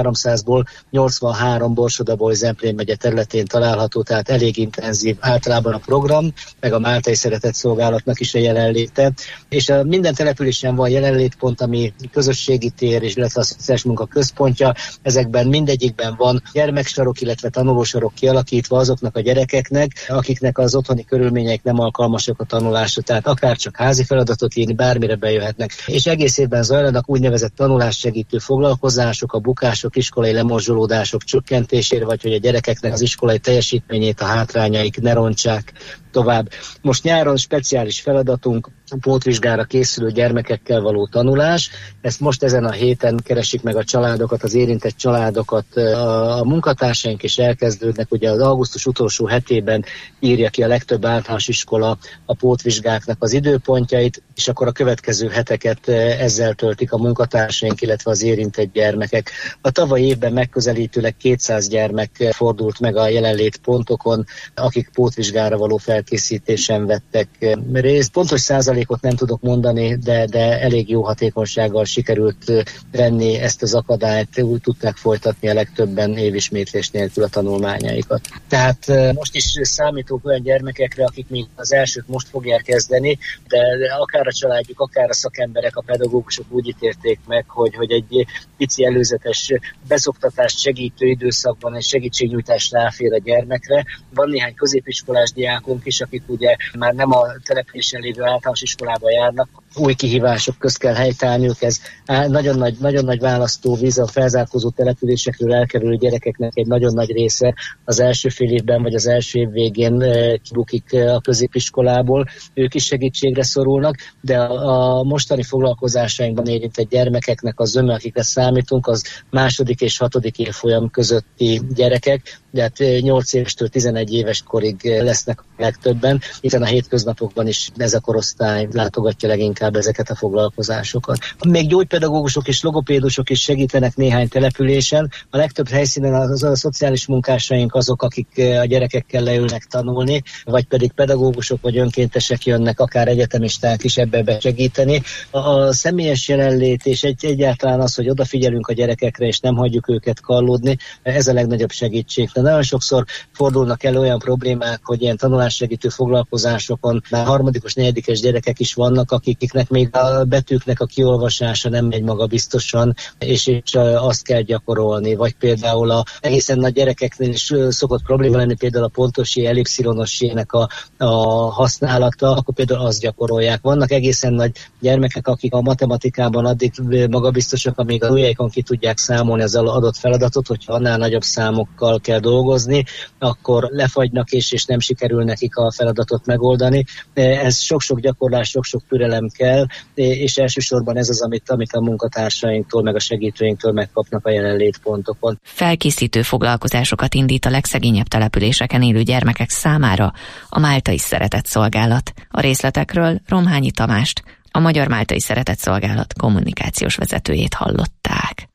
százból nyolcvanhárom Borsod-Abaúj-Zemplén megye területén található, tehát elég intenzív általában a program, meg a Máltai Szeretett Szolgálatnak is a jelenléte. És a minden településen van jelenlétpont, ami közösségi tér, és illetve a szociális munka központja. Ezekben mindegyikben van gyermeksarok, illetve tanulósarok kialakítva azoknak a gyerekeknek, akiknek az otthoni körülményeik nem alkalmasak a tanulásra, tehát akár csak házi feladatot írni, bármire bejöhetnek. És egész évben zajlanak úgynevezett tanulássegítő foglalkozások, a bukások, iskolai lemorzsolódások csökkentésére, vagy hogy a gyerekeknek az iskolai teljesítményét, a hátrányaik ne rontsák tovább. Most nyáron speciális feladatunk pótvizsgára készülő gyermekekkel való tanulás. Ezt most ezen a héten keresik meg a családokat, az érintett családokat. A, a munkatársaink is elkezdődnek, ugye az augusztus utolsó hetében írja ki a legtöbb általános iskola a pótvizsgáknak az időpontjait, és akkor a következő heteket ezzel töltik a munkatársaink, illetve az érintett gyermekek. A tavalyi évben megközelítőleg kétszáz gyermek fordult meg a jelenlét pontokon, akik pótvizsgára való felkészítésen vettek részt. Pontos százalékot nem tudok mondani, de, de elég jó hatékonysággal sikerült venni ezt az akadályt, úgy tudták folytatni a legtöbben évismétlés nélkül a tanulmányaikat. Tehát most is számítok olyan gyermekekre, akik még az elsőt most fogják kezdeni, de akár a családjuk, akár a szakemberek, a pedagógusok úgy ítélték meg, hogy, hogy egy pici előzetes beszoktatást segítő időszakban egy segítségnyújtás ráfér a gyermekre. Van néhány középiskolás diákunk is, akik ugye már nem a településen lévő általános iskolába járnak, új kihívások közt kell helytállniuk, ez nagyon nagy, nagyon nagy választóvíz, a felzárkózó településekről elkerülő gyerekeknek egy nagyon nagy része az első fél évben vagy az első év végén kibukik a középiskolából, ők is segítségre szorulnak, de a, a mostani foglalkozásainkban érintett gyermekeknek az zöme, akikre számítunk, az második és hatodik évfolyam közötti gyerekek, de hát nyolc évestől tizenegy éves korig lesznek a legtöbben, hiszen a hétköznapokban is ez a korosztály látogatja leginkább ezeket a foglalkozásokat. Még gyógypedagógusok és logopédusok is segítenek néhány településen. A legtöbb helyszínen az a szociális munkásaink azok, akik a gyerekekkel leülnek tanulni, vagy pedig pedagógusok vagy önkéntesek jönnek, akár egyetemisták is ebbe segíteni. A, a személyes jelenlét és egy, egyáltalán az, hogy odafigyelünk a gyerekekre és nem hagyjuk őket kallódni, ez a legnagyobb segítség. De nagyon sokszor fordulnak elő olyan problémák, hogy ilyen tanulássegítő foglalkozásokon már harmadikos, negyedikes gyerekek is vannak, akiknek még a betűknek a kiolvasása nem megy maga biztosan, és, és azt kell gyakorolni. Vagy például a egészen nagy gyerekeknél is szokott probléma lenni, például a pontosi, ellipszironosének a, a használata, akkor például azt gyakorolják. Vannak egészen nagy gyermekek, akik a matematikában addig magabiztosak, amíg a ujjaikon ki tudják számolni az adott feladatot, hogyha annál nagyobb számokkal kell dolgozni, akkor lefagynak és, és nem sikerül nekik a feladatot megoldani. Ez sok-sok gyakorlás, sok-sok türelem kell, és elsősorban ez az, amit, amit a munkatársainktól, meg a segítőinktől megkapnak a jelenlétpontokon. Felkészítő foglalkozásokat indít a legszegényebb településeken élő gyermekek számára a Máltai Szeretett Szolgálat. A részletekről Romhányi Tamást, a Magyar Máltai Szeretett Szolgálat kommunikációs vezetőjét hallották.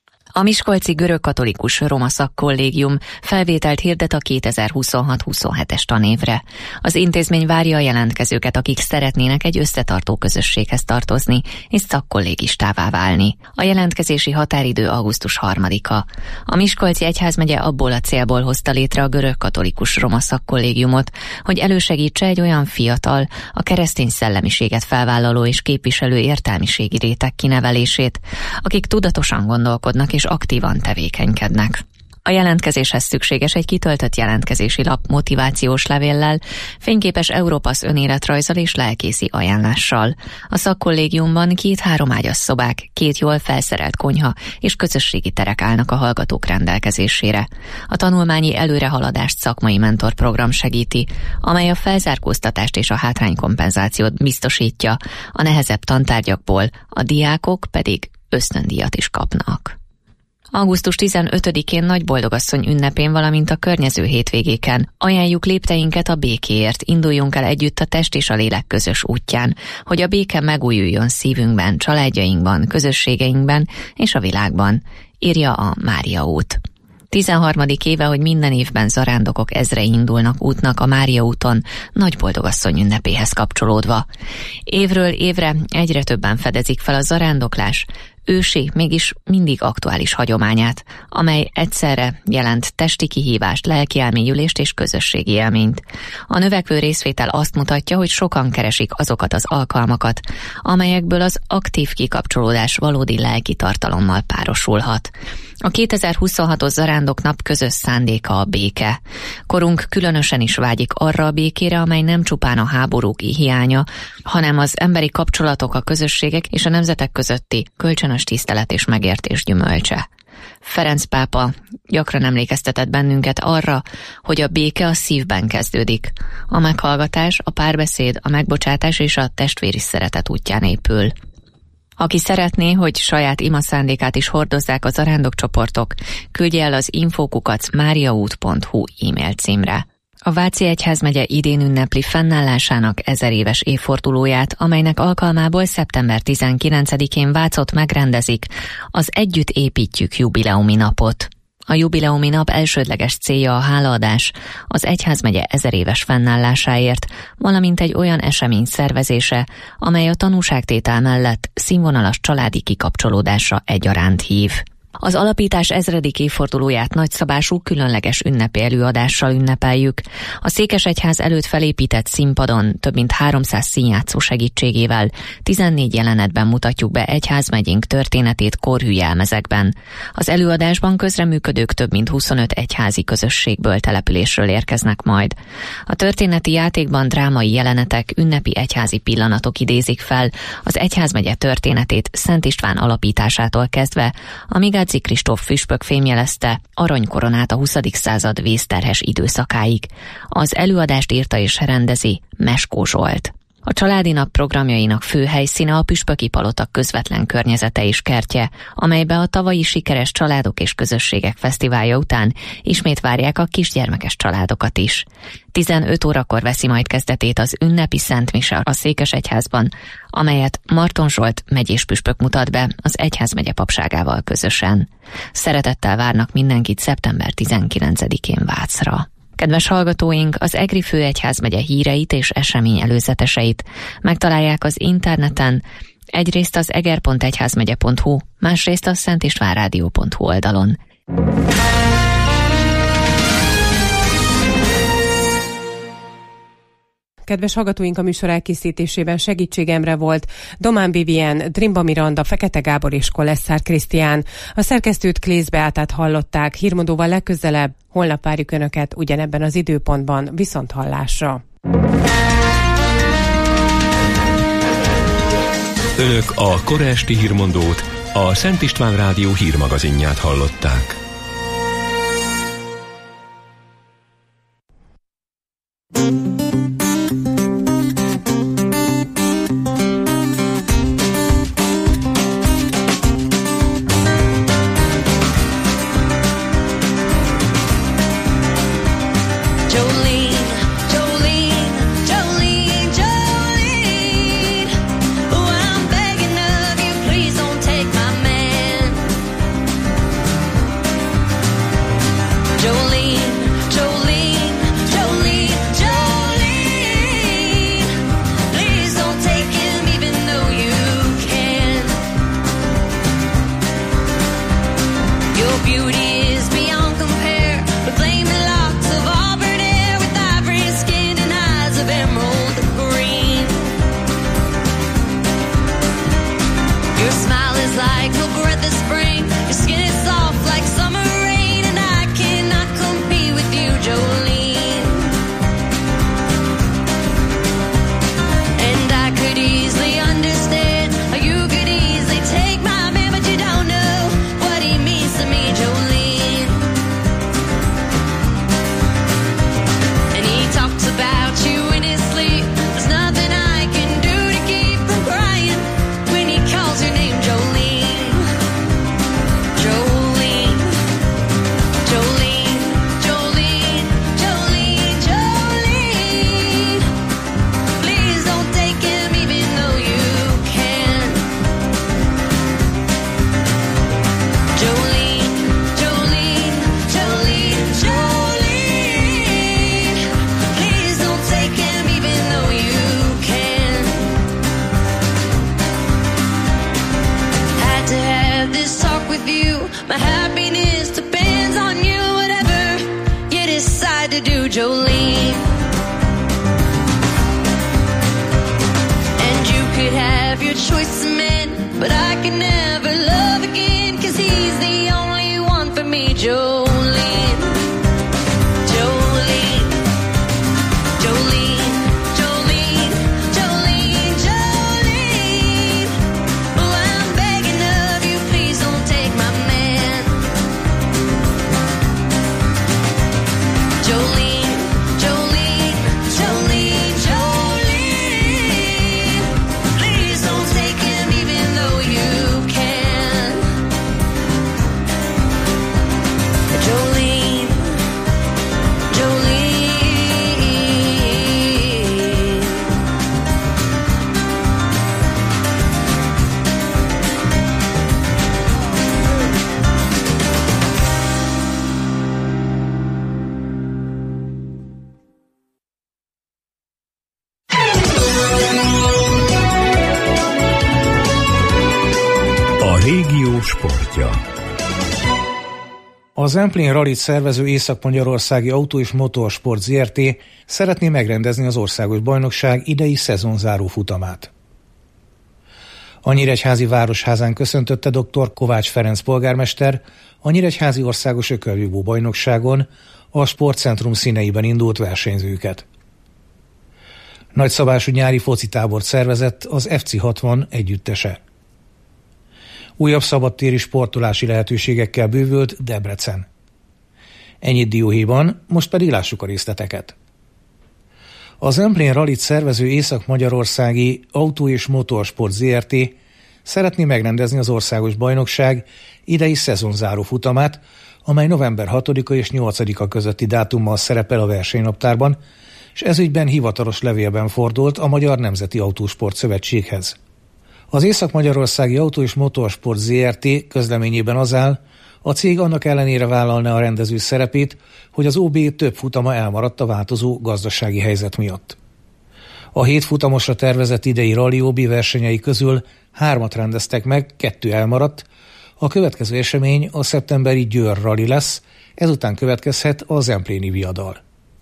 A miskolci görögkatolikus roma szakkollégium felvételt hirdet a kétezer-huszonhat huszonhetes tanévre. Az intézmény várja a jelentkezőket, akik szeretnének egy összetartó közösséghez tartozni és szakkollégistává válni. A jelentkezési határidő augusztus harmadika. A Miskolci Egyházmegye abból a célból hozta létre a görögkatolikus roma szakkollégiumot, hogy elősegítse egy olyan fiatal, a keresztény szellemiséget felvállaló és képviselő értelmiségi réteg kinevelését, akik tudatosan gondolkodnak és aktívan tevékenykednek. A jelentkezéshez szükséges egy kitöltött jelentkezési lap motivációs levéllel, fényképes Európasz önéletrajzzal és lelkészi ajánlással. A szakkollégiumban két háromágyas szobák, két jól felszerelt konyha és közösségi terek állnak a hallgatók rendelkezésére. A tanulmányi előrehaladást szakmai mentorprogram segíti, amely a felzárkóztatást és a hátránykompenzációt biztosítja, a nehezebb tantárgyakból, a diákok pedig ösztöndíjat is kapnak. augusztus tizenötödikén Nagyboldogasszony ünnepén, valamint a környező hétvégéken ajánljuk lépteinket a békéért, induljunk el együtt a test és a lélek közös útján, hogy a béke megújuljon szívünkben, családjainkban, közösségeinkben és a világban, írja a Mária út. tizenharmadik éve, hogy minden évben zarándokok ezrei indulnak útnak a Mária úton Nagyboldogasszony ünnepéhez kapcsolódva. Évről évre egyre többen fedezik fel a zarándoklás, ősi, mégis mindig aktuális hagyományát, amely egyszerre jelent testi kihívást, lelki elmélyülést és közösségi élményt. A növekvő részvétel azt mutatja, hogy sokan keresik azokat az alkalmakat, amelyekből az aktív kikapcsolódás valódi lelki tartalommal párosulhat. A kétezer-huszonhatos Zarándoknap közös szándéka a béke. Korunk különösen is vágyik arra a békére, amely nem csupán a háborúk hiánya, hanem az emberi kapcsolatok, a közösségek és a nemzetek közötti kölcsönös tisztelet és megértés gyümölcse. Ferenc pápa gyakran emlékeztetett bennünket arra, hogy a béke a szívben kezdődik. A meghallgatás, a párbeszéd, a megbocsátás és a testvéri szeretet útján épül. Aki szeretné, hogy saját ima szándékát is hordozzák a zarándokcsoportok, küldje el az infókukac mariaút pont hu e-mail címre. A Váci Egyházmegye idén ünnepli fennállásának ezer éves évfordulóját, amelynek alkalmából szeptember tizenkilencedikén Vácot megrendezik az Együtt építjük jubileumi napot. A jubileumi nap elsődleges célja a hálaadás az egyházmegye ezer éves fennállásáért, valamint egy olyan esemény szervezése, amely a tanúságtétel mellett színvonalas családi kikapcsolódásra egyaránt hív. Az alapítás ezredik évfordulóját nagyszabású, különleges ünnepi előadással ünnepeljük. A Székesegyház előtt felépített színpadon több mint háromszáz színjátszó segítségével tizennégy jelenetben mutatjuk be egyházmegyénk történetét korhű jelmezekben. Az előadásban közreműködők több mint huszonöt egyházi közösségből, településről érkeznek majd. A történeti játékban drámai jelenetek, ünnepi egyházi pillanatok idézik fel az egyházmegye történetét Szent István alapításától kezdve, amíg Gáczi Kristóf püspök fémjelezte aranykoronát a huszadik század vészterhes időszakáig. Az előadást írta és rendezi Meskó Zsolt. A családi nap programjainak fő helyszíne a Püspöki Palota közvetlen környezete és kertje, amelybe a tavalyi sikeres családok és közösségek fesztiválja után ismét várják a kisgyermekes családokat is. tizenöt órakor veszi majd kezdetét az ünnepi Szent Mise a Székesegyházban, amelyet Marton Zsolt megyés püspök mutat be az egyházmegye papságával közösen. Szeretettel várnak mindenkit szeptember tizenkilencedikén Vácra. Kedves hallgatóink, az Egri Főegyházmegye híreit és esemény előzeteseit megtalálják az interneten, egyrészt az eger pont egyházmegye pont hu, másrészt a szentistvánrádió pont hu oldalon. Kedves hallgatóink, a műsor elkészítésében segítségemre volt Domán Vivien, Drimba Miranda, Fekete Gábor és Kolesszár Krisztián. A szerkesztőt Klész Beátát hallották. Hírmondóval legközelebb, holnap várjuk Önöket ugyanebben az időpontban. Viszont hallásra! Önök a kora esti hírmondót, a Szent István Rádió hírmagazinját hallották. A Zemplén Rallyt szervező Észak-Magyarországi Autó és Motorsport zé er té szeretné megrendezni az országos bajnokság idei szezonzáró futamát. A Nyíregyházi Városházán köszöntötte dr. Kovács Ferenc polgármester a Nyíregyházi Országos Ökölvívó bajnokságon a sportcentrum színeiben indult versenyzőket. Nagyszabású nyári focitábort szervezett az ef cé hatvan együttese. Újabb szabadtéri sportolási lehetőségekkel bővült Debrecen. Ennyit dióhéjban, most pedig lássuk a részleteket. A Zemplén Rallyt szervező Észak-Magyarországi Autó és Motorsport zé er té szeretné megrendezni az országos bajnokság idei szezonzáró futamát, amely november hatodika és nyolcadika közötti dátummal szerepel a versenynaptárban, és ezügyben hivatalos levélben fordult a Magyar Nemzeti Autósport Szövetséghez. Az Észak-Magyarországi Autó és Motorsport zé er té közleményében az áll, a cég annak ellenére vállalná a rendező szerepét, hogy az ó bé több futama elmaradt a változó gazdasági helyzet miatt. A hét futamosra tervezett idei Rally ó bé versenyei közül hármat rendeztek meg, kettő elmaradt, a következő esemény a szeptemberi Győr Rally lesz, ezután következhet a Zempléni viadal.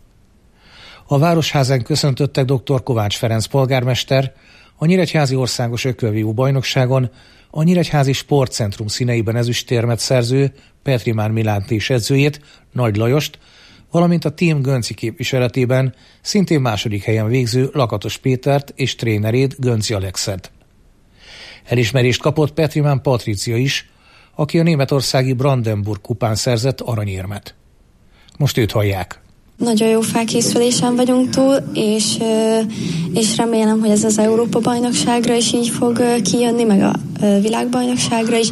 A Városházán köszöntöttek dr. Kovács Ferenc polgármester a Nyíregyházi Országos Ökölvívó bajnokságon a Nyíregyházi Sportcentrum színeiben ezüstérmet szerző Petrimán Milánt és edzőjét, Nagy Lajost, valamint a Team Gönci képviseletében szintén második helyen végző Lakatos Pétert és trénerét, Gönci Alexet. Elismerést kapott Petrimán Patricia is, aki a németországi Brandenburg kupán szerzett aranyérmet. Most őt hallják. Nagyon jó felkészülésen vagyunk túl, és, és remélem, hogy ez az Európa-bajnokságra is így fog kijönni, meg a világbajnokságra is.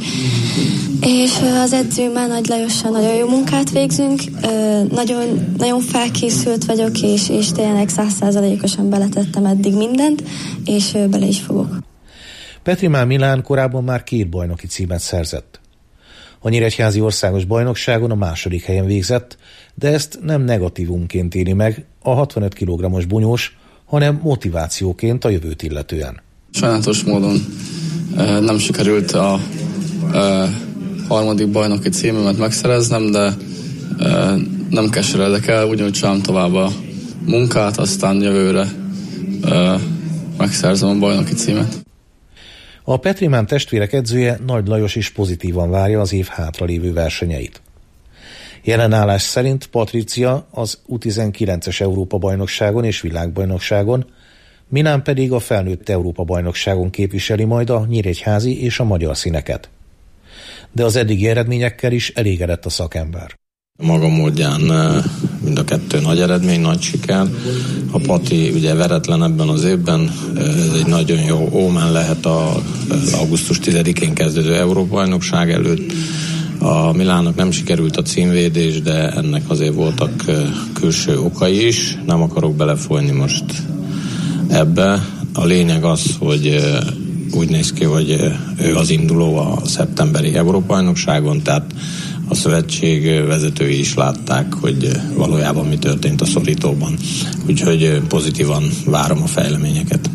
És az edzőmmel, Nagy Lajossal nagyon jó munkát végzünk, nagyon, nagyon felkészült vagyok, és, és tényleg száz százalékosan beletettem eddig mindent, és bele is fogok. Petrimán Milán korábban már két bajnoki címet szerzett. A Nyíregyházi Országos Bajnokságon a második helyen végzett, de ezt nem negatívumként éli meg a hatvanöt kilogrammos bunyós, hanem motivációként a jövőt illetően. Sajnálatos módon e, nem sikerült a e, harmadik bajnoki címemet megszereznem, de e, nem keseredek el, ugyanúgy csinálom tovább a munkát, aztán jövőre e, megszerzem a bajnoki címet. A Petrimán testvérek edzője, Nagy Lajos is pozitívan várja az év hátralévő versenyeit. Jelenállás szerint Patricia az U tizenkilences Európa-bajnokságon és világbajnokságon, Milán pedig a felnőtt Európa-bajnokságon képviseli majd a nyíregyházi és a magyar színeket. De az eddigi eredményekkel is elégedett a szakember. Maga módján mind a kettő nagy eredmény, nagy siker. A Pati ugye veretlen ebben az évben, ez egy nagyon jó ómen lehet az augusztus tizedikén kezdődő Európa-bajnokság előtt. A Milánnak nem sikerült a címvédés, de ennek azért voltak külső okai is. Nem akarok belefolyni most ebbe. A lényeg az, hogy úgy néz ki, hogy ő az induló a szeptemberi Európa-bajnokságon, tehát a szövetség vezetői is látták, hogy valójában mi történt a szorítóban. Úgyhogy pozitívan várom a fejleményeket.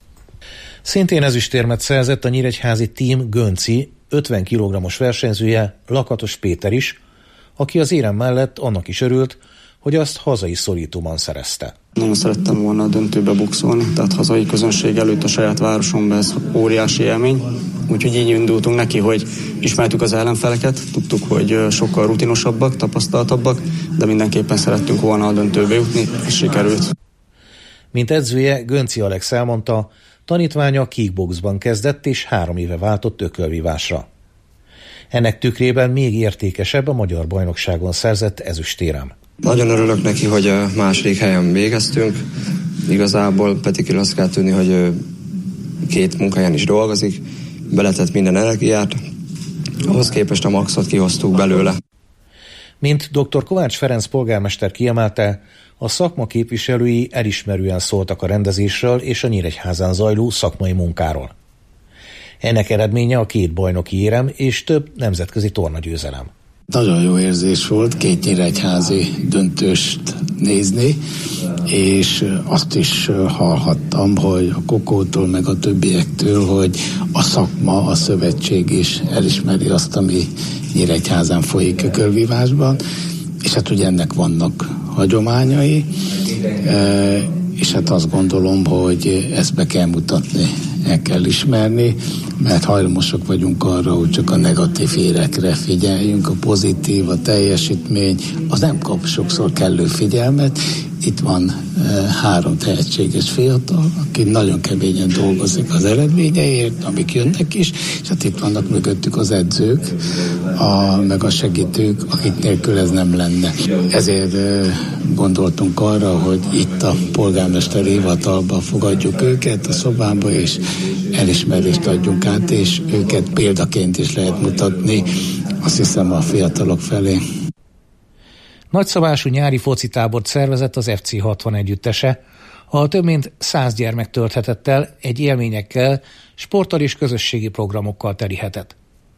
Szintén ezüstérmet szerzett a nyíregyházi Team Gönci ötven kilogrammos versenyzője, Lakatos Péter is, aki az érem mellett annak is örült, hogy azt hazai szorítóban szerezte. Nagyon szerettem volna a döntőbe bukszolni, tehát hazai közönség előtt a saját városomban ez óriási élmény. Úgyhogy így indultunk neki, hogy ismertük az ellenfeleket, tudtuk, hogy sokkal rutinosabbak, tapasztaltabbak, de mindenképpen szerettünk volna a döntőbe jutni, és sikerült. Mint edzője, Gönci Alex elmondta, tanítványa kickboxban kezdett és három éve váltott ökölvívásra. Ennek tükrében még értékesebb a magyar bajnokságon szerzett ezüstérem. Nagyon örülök neki, hogy a második helyen végeztünk. Igazából Petikül azt kell tudni, hogy két munkahelyen is dolgozik, beletett minden energiát, ahhoz képest a maxot kihoztuk belőle. Mint dr. Kovács Ferenc polgármester kiemelte, a szakma képviselői elismerően szóltak a rendezésről és a Nyíregyházán zajló szakmai munkáról. Ennek eredménye a két bajnoki érem és több nemzetközi tornagyőzelem. Nagyon jó érzés volt két nyíregyházi döntőst nézni, és azt is hallhattam, hogy a Kokótól meg a többiektől, hogy a szakma, a szövetség is elismeri azt, ami Nyíregyházán folyik a körvívásban, és hát ugye ennek vannak hagyományai, és hát azt gondolom, hogy ezt be kell mutatni, el kell ismerni, mert hajlamosak vagyunk arra, hogy csak a negatív hírekre figyeljünk, a pozitív, a teljesítmény, az nem kap sokszor kellő figyelmet. Itt van e, három tehetséges fiatal, aki nagyon keményen dolgozik az eredményeiért, amik jönnek is, és hát itt vannak mögöttük az edzők, a, meg a segítők, akik nélkül ez nem lenne. Ezért e, gondoltunk arra, hogy itt a polgármesteri hivatalban fogadjuk őket a szobába, és elismerést adjunk át, és őket példaként is lehet mutatni, azt hiszem, a fiatalok felé. Nagyszabású nyári focitábort szervezett az ef cé hatvan együttese, ahol több mint száz gyermek tölthetett el egy élményekkel, sporttal és közösségi programokkal teli hetet.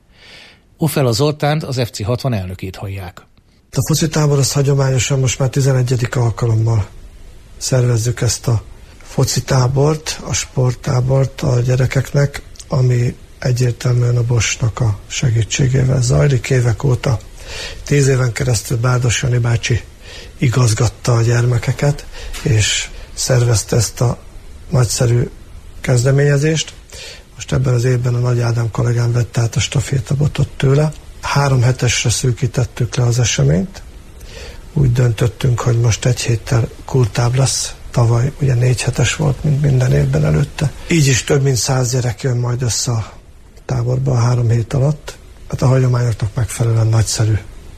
Ofela Zoltánt, az ef cé hatvan elnökét hallják. A focitábor az hagyományosan most már tizenegyedik alkalommal szervezzük ezt a focitábort, a sporttábort a gyerekeknek, ami egyértelműen a Boschnak a segítségével zajlik évek óta. Tíz éven keresztül Bárdos Jani bácsi igazgatta a gyermekeket, és szervezte ezt a nagyszerű kezdeményezést. Most ebben az évben a Nagy Ádám kollégám vette át a stafétabotot tőle. Három hetesre szűkítettük le az eseményt. Úgy döntöttünk, hogy most egy héttel kurtább lesz. Tavaly ugye négy hetes volt, mint minden évben előtte. Így is több mint száz gyerek jön majd össze a táborba a három hét alatt. Hát a hagyományoknak megfelelően nagyszerű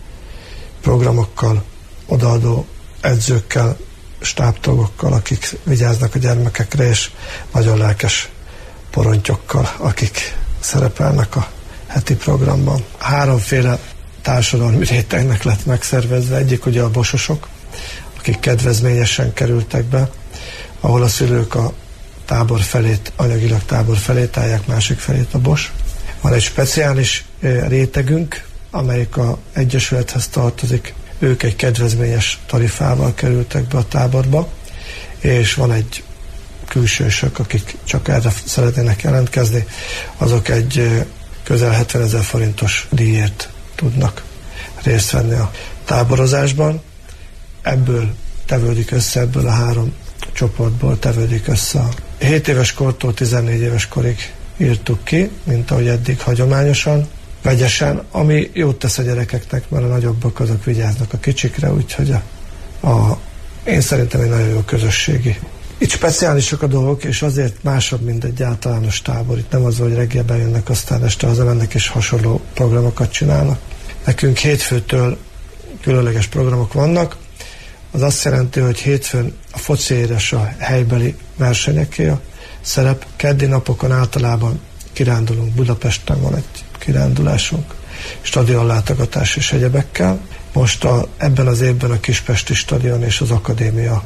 programokkal, odaadó edzőkkel, stábtagokkal, akik vigyáznak a gyermekekre, és nagyon lelkes porontyokkal, akik szerepelnek a heti programban. Háromféle társadalmi rétegnek lett megszervezve. Egyik ugye a bososok, akik kedvezményesen kerültek be, ahol a szülők a tábor felét, anyagilag tábor felét állják, másik felét a Bos. Van egy speciális rétegünk, amelyik a egyesülethez tartozik. Ők egy kedvezményes tarifával kerültek be a táborba, és van egy külsősök, akik csak erre szeretnének jelentkezni, azok egy közel hetvenezer forintos díjért tudnak részt venni a táborozásban. Ebből tevődik össze, ebből a három csoportból tevődik össze. A hét éves kortól tizennégy éves korig írtuk ki, mint ahogy eddig hagyományosan, vegyesen, ami jót tesz a gyerekeknek, mert a nagyobbak azok vigyáznak a kicsikre, úgyhogy a, a, én szerintem egy nagyon jó közösségi. Itt speciálisak a dolgok, és azért másabb, mint egy általános tábor. Itt nem az, hogy reggelben jönnek, aztán este hazamennek, és hasonló programokat csinálnak. Nekünk hétfőtől különleges programok vannak. Az azt jelenti, hogy hétfőn a foci éres a helybeli versenyeké a szerep. Keddi napokon általában kirándulunk, Budapesten van egy kirándulásunk, stadionlátogatás és egyebekkel. Most a, ebben az évben a Kispesti stadion és az akadémia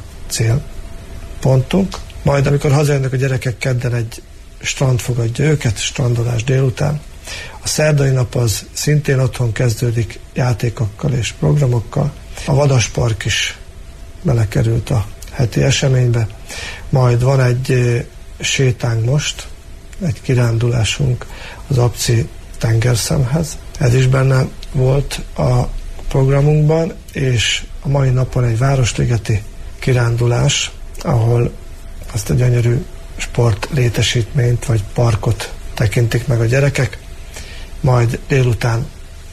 célpontunk. Majd amikor hazajönnek a gyerekek, kedden egy strand fogadja őket, strandolás délután. A szerdai nap az szintén otthon kezdődik játékokkal és programokkal. A Vadaspark is belekerült a heti eseménybe. Majd van egy sétánk most, egy kirándulásunk az Apci tengerszemhez. Ez is benne volt a programunkban, és a mai napon egy városligeti kirándulás, ahol azt a gyönyörű sport létesítményt vagy parkot tekintik meg a gyerekek. Majd délután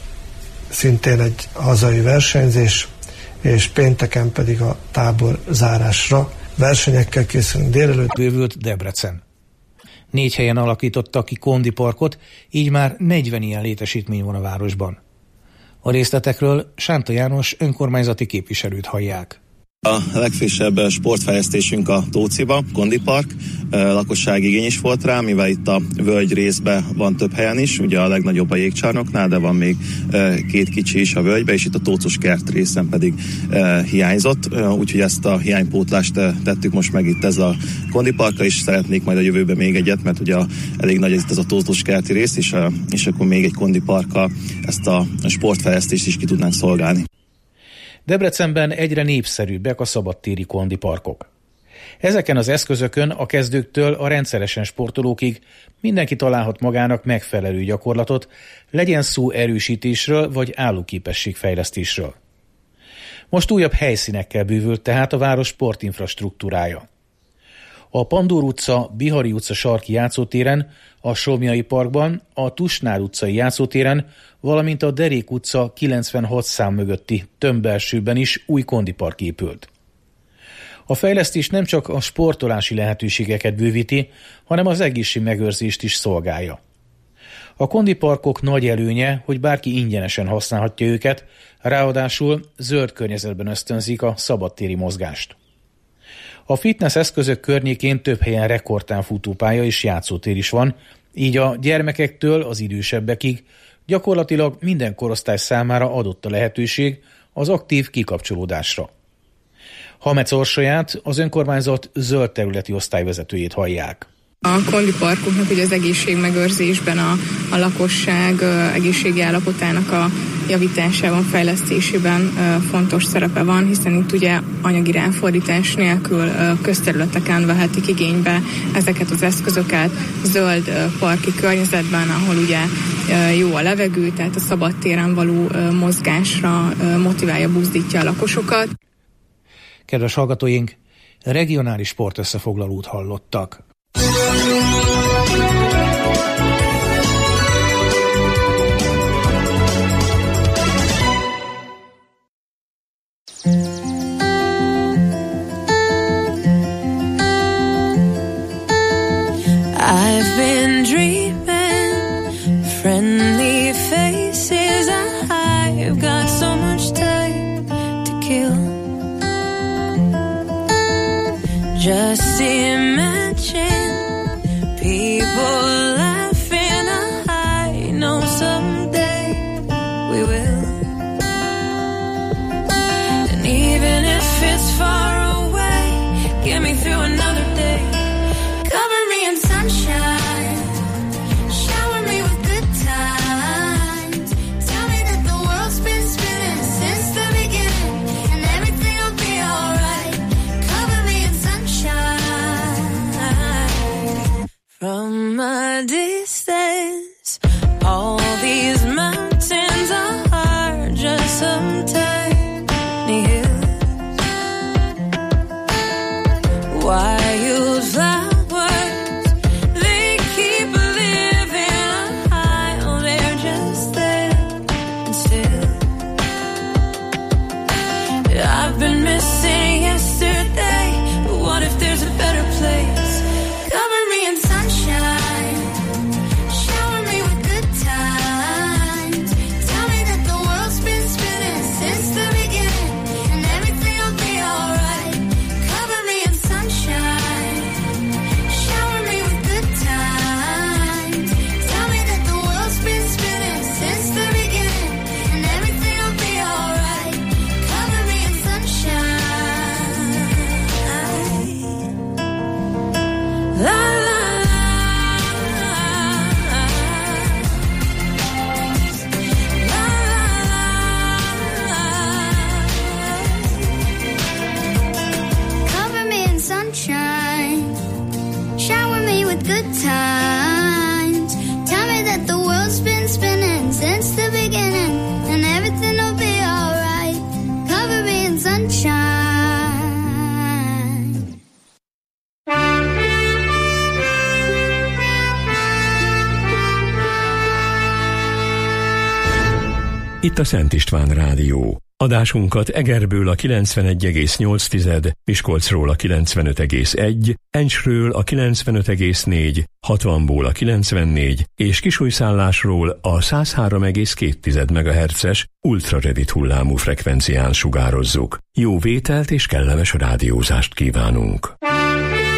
szintén egy hazai versenyzés, és pénteken pedig a tábor zárásra versenyekkel készülünk. Délelőtt bővült Debrecen. Négy helyen alakítottak ki Kondi parkot, így már negyven ilyen létesítmény van a városban. A részletekről Sánta János önkormányzati képviselőt hallják. A legfrissebb sportfejlesztésünk a Tóciba, Kondi Park. Lakossági igény is volt rá, mivel itt a völgy részben van több helyen is, ugye a legnagyobb a Jégcsarnoknál, de van még két kicsi is a völgybe, és itt a Tócos kert részen pedig hiányzott, úgyhogy ezt a hiánypótlást tettük most meg itt ez a Kondi Parkra, és szeretnék majd a jövőben még egyet, mert ugye elég nagy ez a Tócos kerti rész, és, és akkor még egy Kondi Parkkal ezt a sportfejlesztést is ki tudnánk szolgálni. Debrecenben egyre népszerűbbek a szabadtéri kondi parkok. Ezeken az eszközökön a kezdőktől a rendszeresen sportolókig mindenki találhat magának megfelelő gyakorlatot, legyen szó erősítésről vagy állóképességfejlesztésről. Most újabb helyszínekkel bővült tehát a város sportinfrastruktúrája. A Pandor utca, Bihari utca sarki játszótéren, a Somlyai parkban, a Tusnár utcai játszótéren, valamint a Derék utca kilencvenhat szám mögötti tömbbelsőben is új kondipark épült. A fejlesztés nem csak a sportolási lehetőségeket bővíti, hanem az egészségmegőrzést is szolgálja. A kondiparkok nagy előnye, hogy bárki ingyenesen használhatja őket, ráadásul zöld környezetben ösztönzik a szabadtéri mozgást. A fitness eszközök környékén több helyen rekordtán futópálya és játszótér is van, így a gyermekektől az idősebbekig gyakorlatilag minden korosztály számára adott a lehetőség az aktív kikapcsolódásra. Hamec Orsolyát, az önkormányzat zöld területi osztályvezetőjét hallják. A kondiparkoknak ugye az egészségmegőrzésben a, a lakosság egészségi állapotának a javításában, fejlesztésében fontos szerepe van, hiszen itt ugye anyagi ráfordítás nélkül közterületeken vehetik igénybe ezeket az eszközöket, zöld parki környezetben, ahol ugye jó a levegő, tehát a szabadtéren való mozgásra motiválja, buzdítja a lakosokat. Kedves hallgatóink, regionális sportösszefoglalót hallottak. I've been dreaming, friendly faces. I've got so much time to kill. Just imagine people laughing. I know someday we will. And even if it's far away, get me through another day. Cover me in sunshine, shower me with good times. Tell me that the world's been spinning since the beginning, and everything will be alright. Cover me in sunshine. From a distance, all these mountains are just some tiny hills. Wildflowers, they keep living high. Oh, they're just there and still. I've been missing yesterday, but what if there's a better place? Cover me in sunshine, shower me with good times. Tell me that the world's been spinning since the beginning, and everything will be alright. Cover me in sunshine, shower me with good times. Tell me that the world's been spinning since the beginning, and everything will be alright. Cover me in sunshine. La la Cover me in sunshine, shower me with good times. Tell me that the world's been spinning since the beginning, and everything will be alright. Cover me in sunshine. Itt a Szent István Rádió. Adásunkat Egerből a kilencvenegy egész nyolc, Miskolcról a kilencvenöt egész egy, Encsről a kilencvenöt egész négy, hatvanból a kilencvennégy és Kisújszállásról a száz három egész két megahertzes ultrarövid hullámú frekvencián sugározzuk. Jó vételt és kellemes rádiózást kívánunk!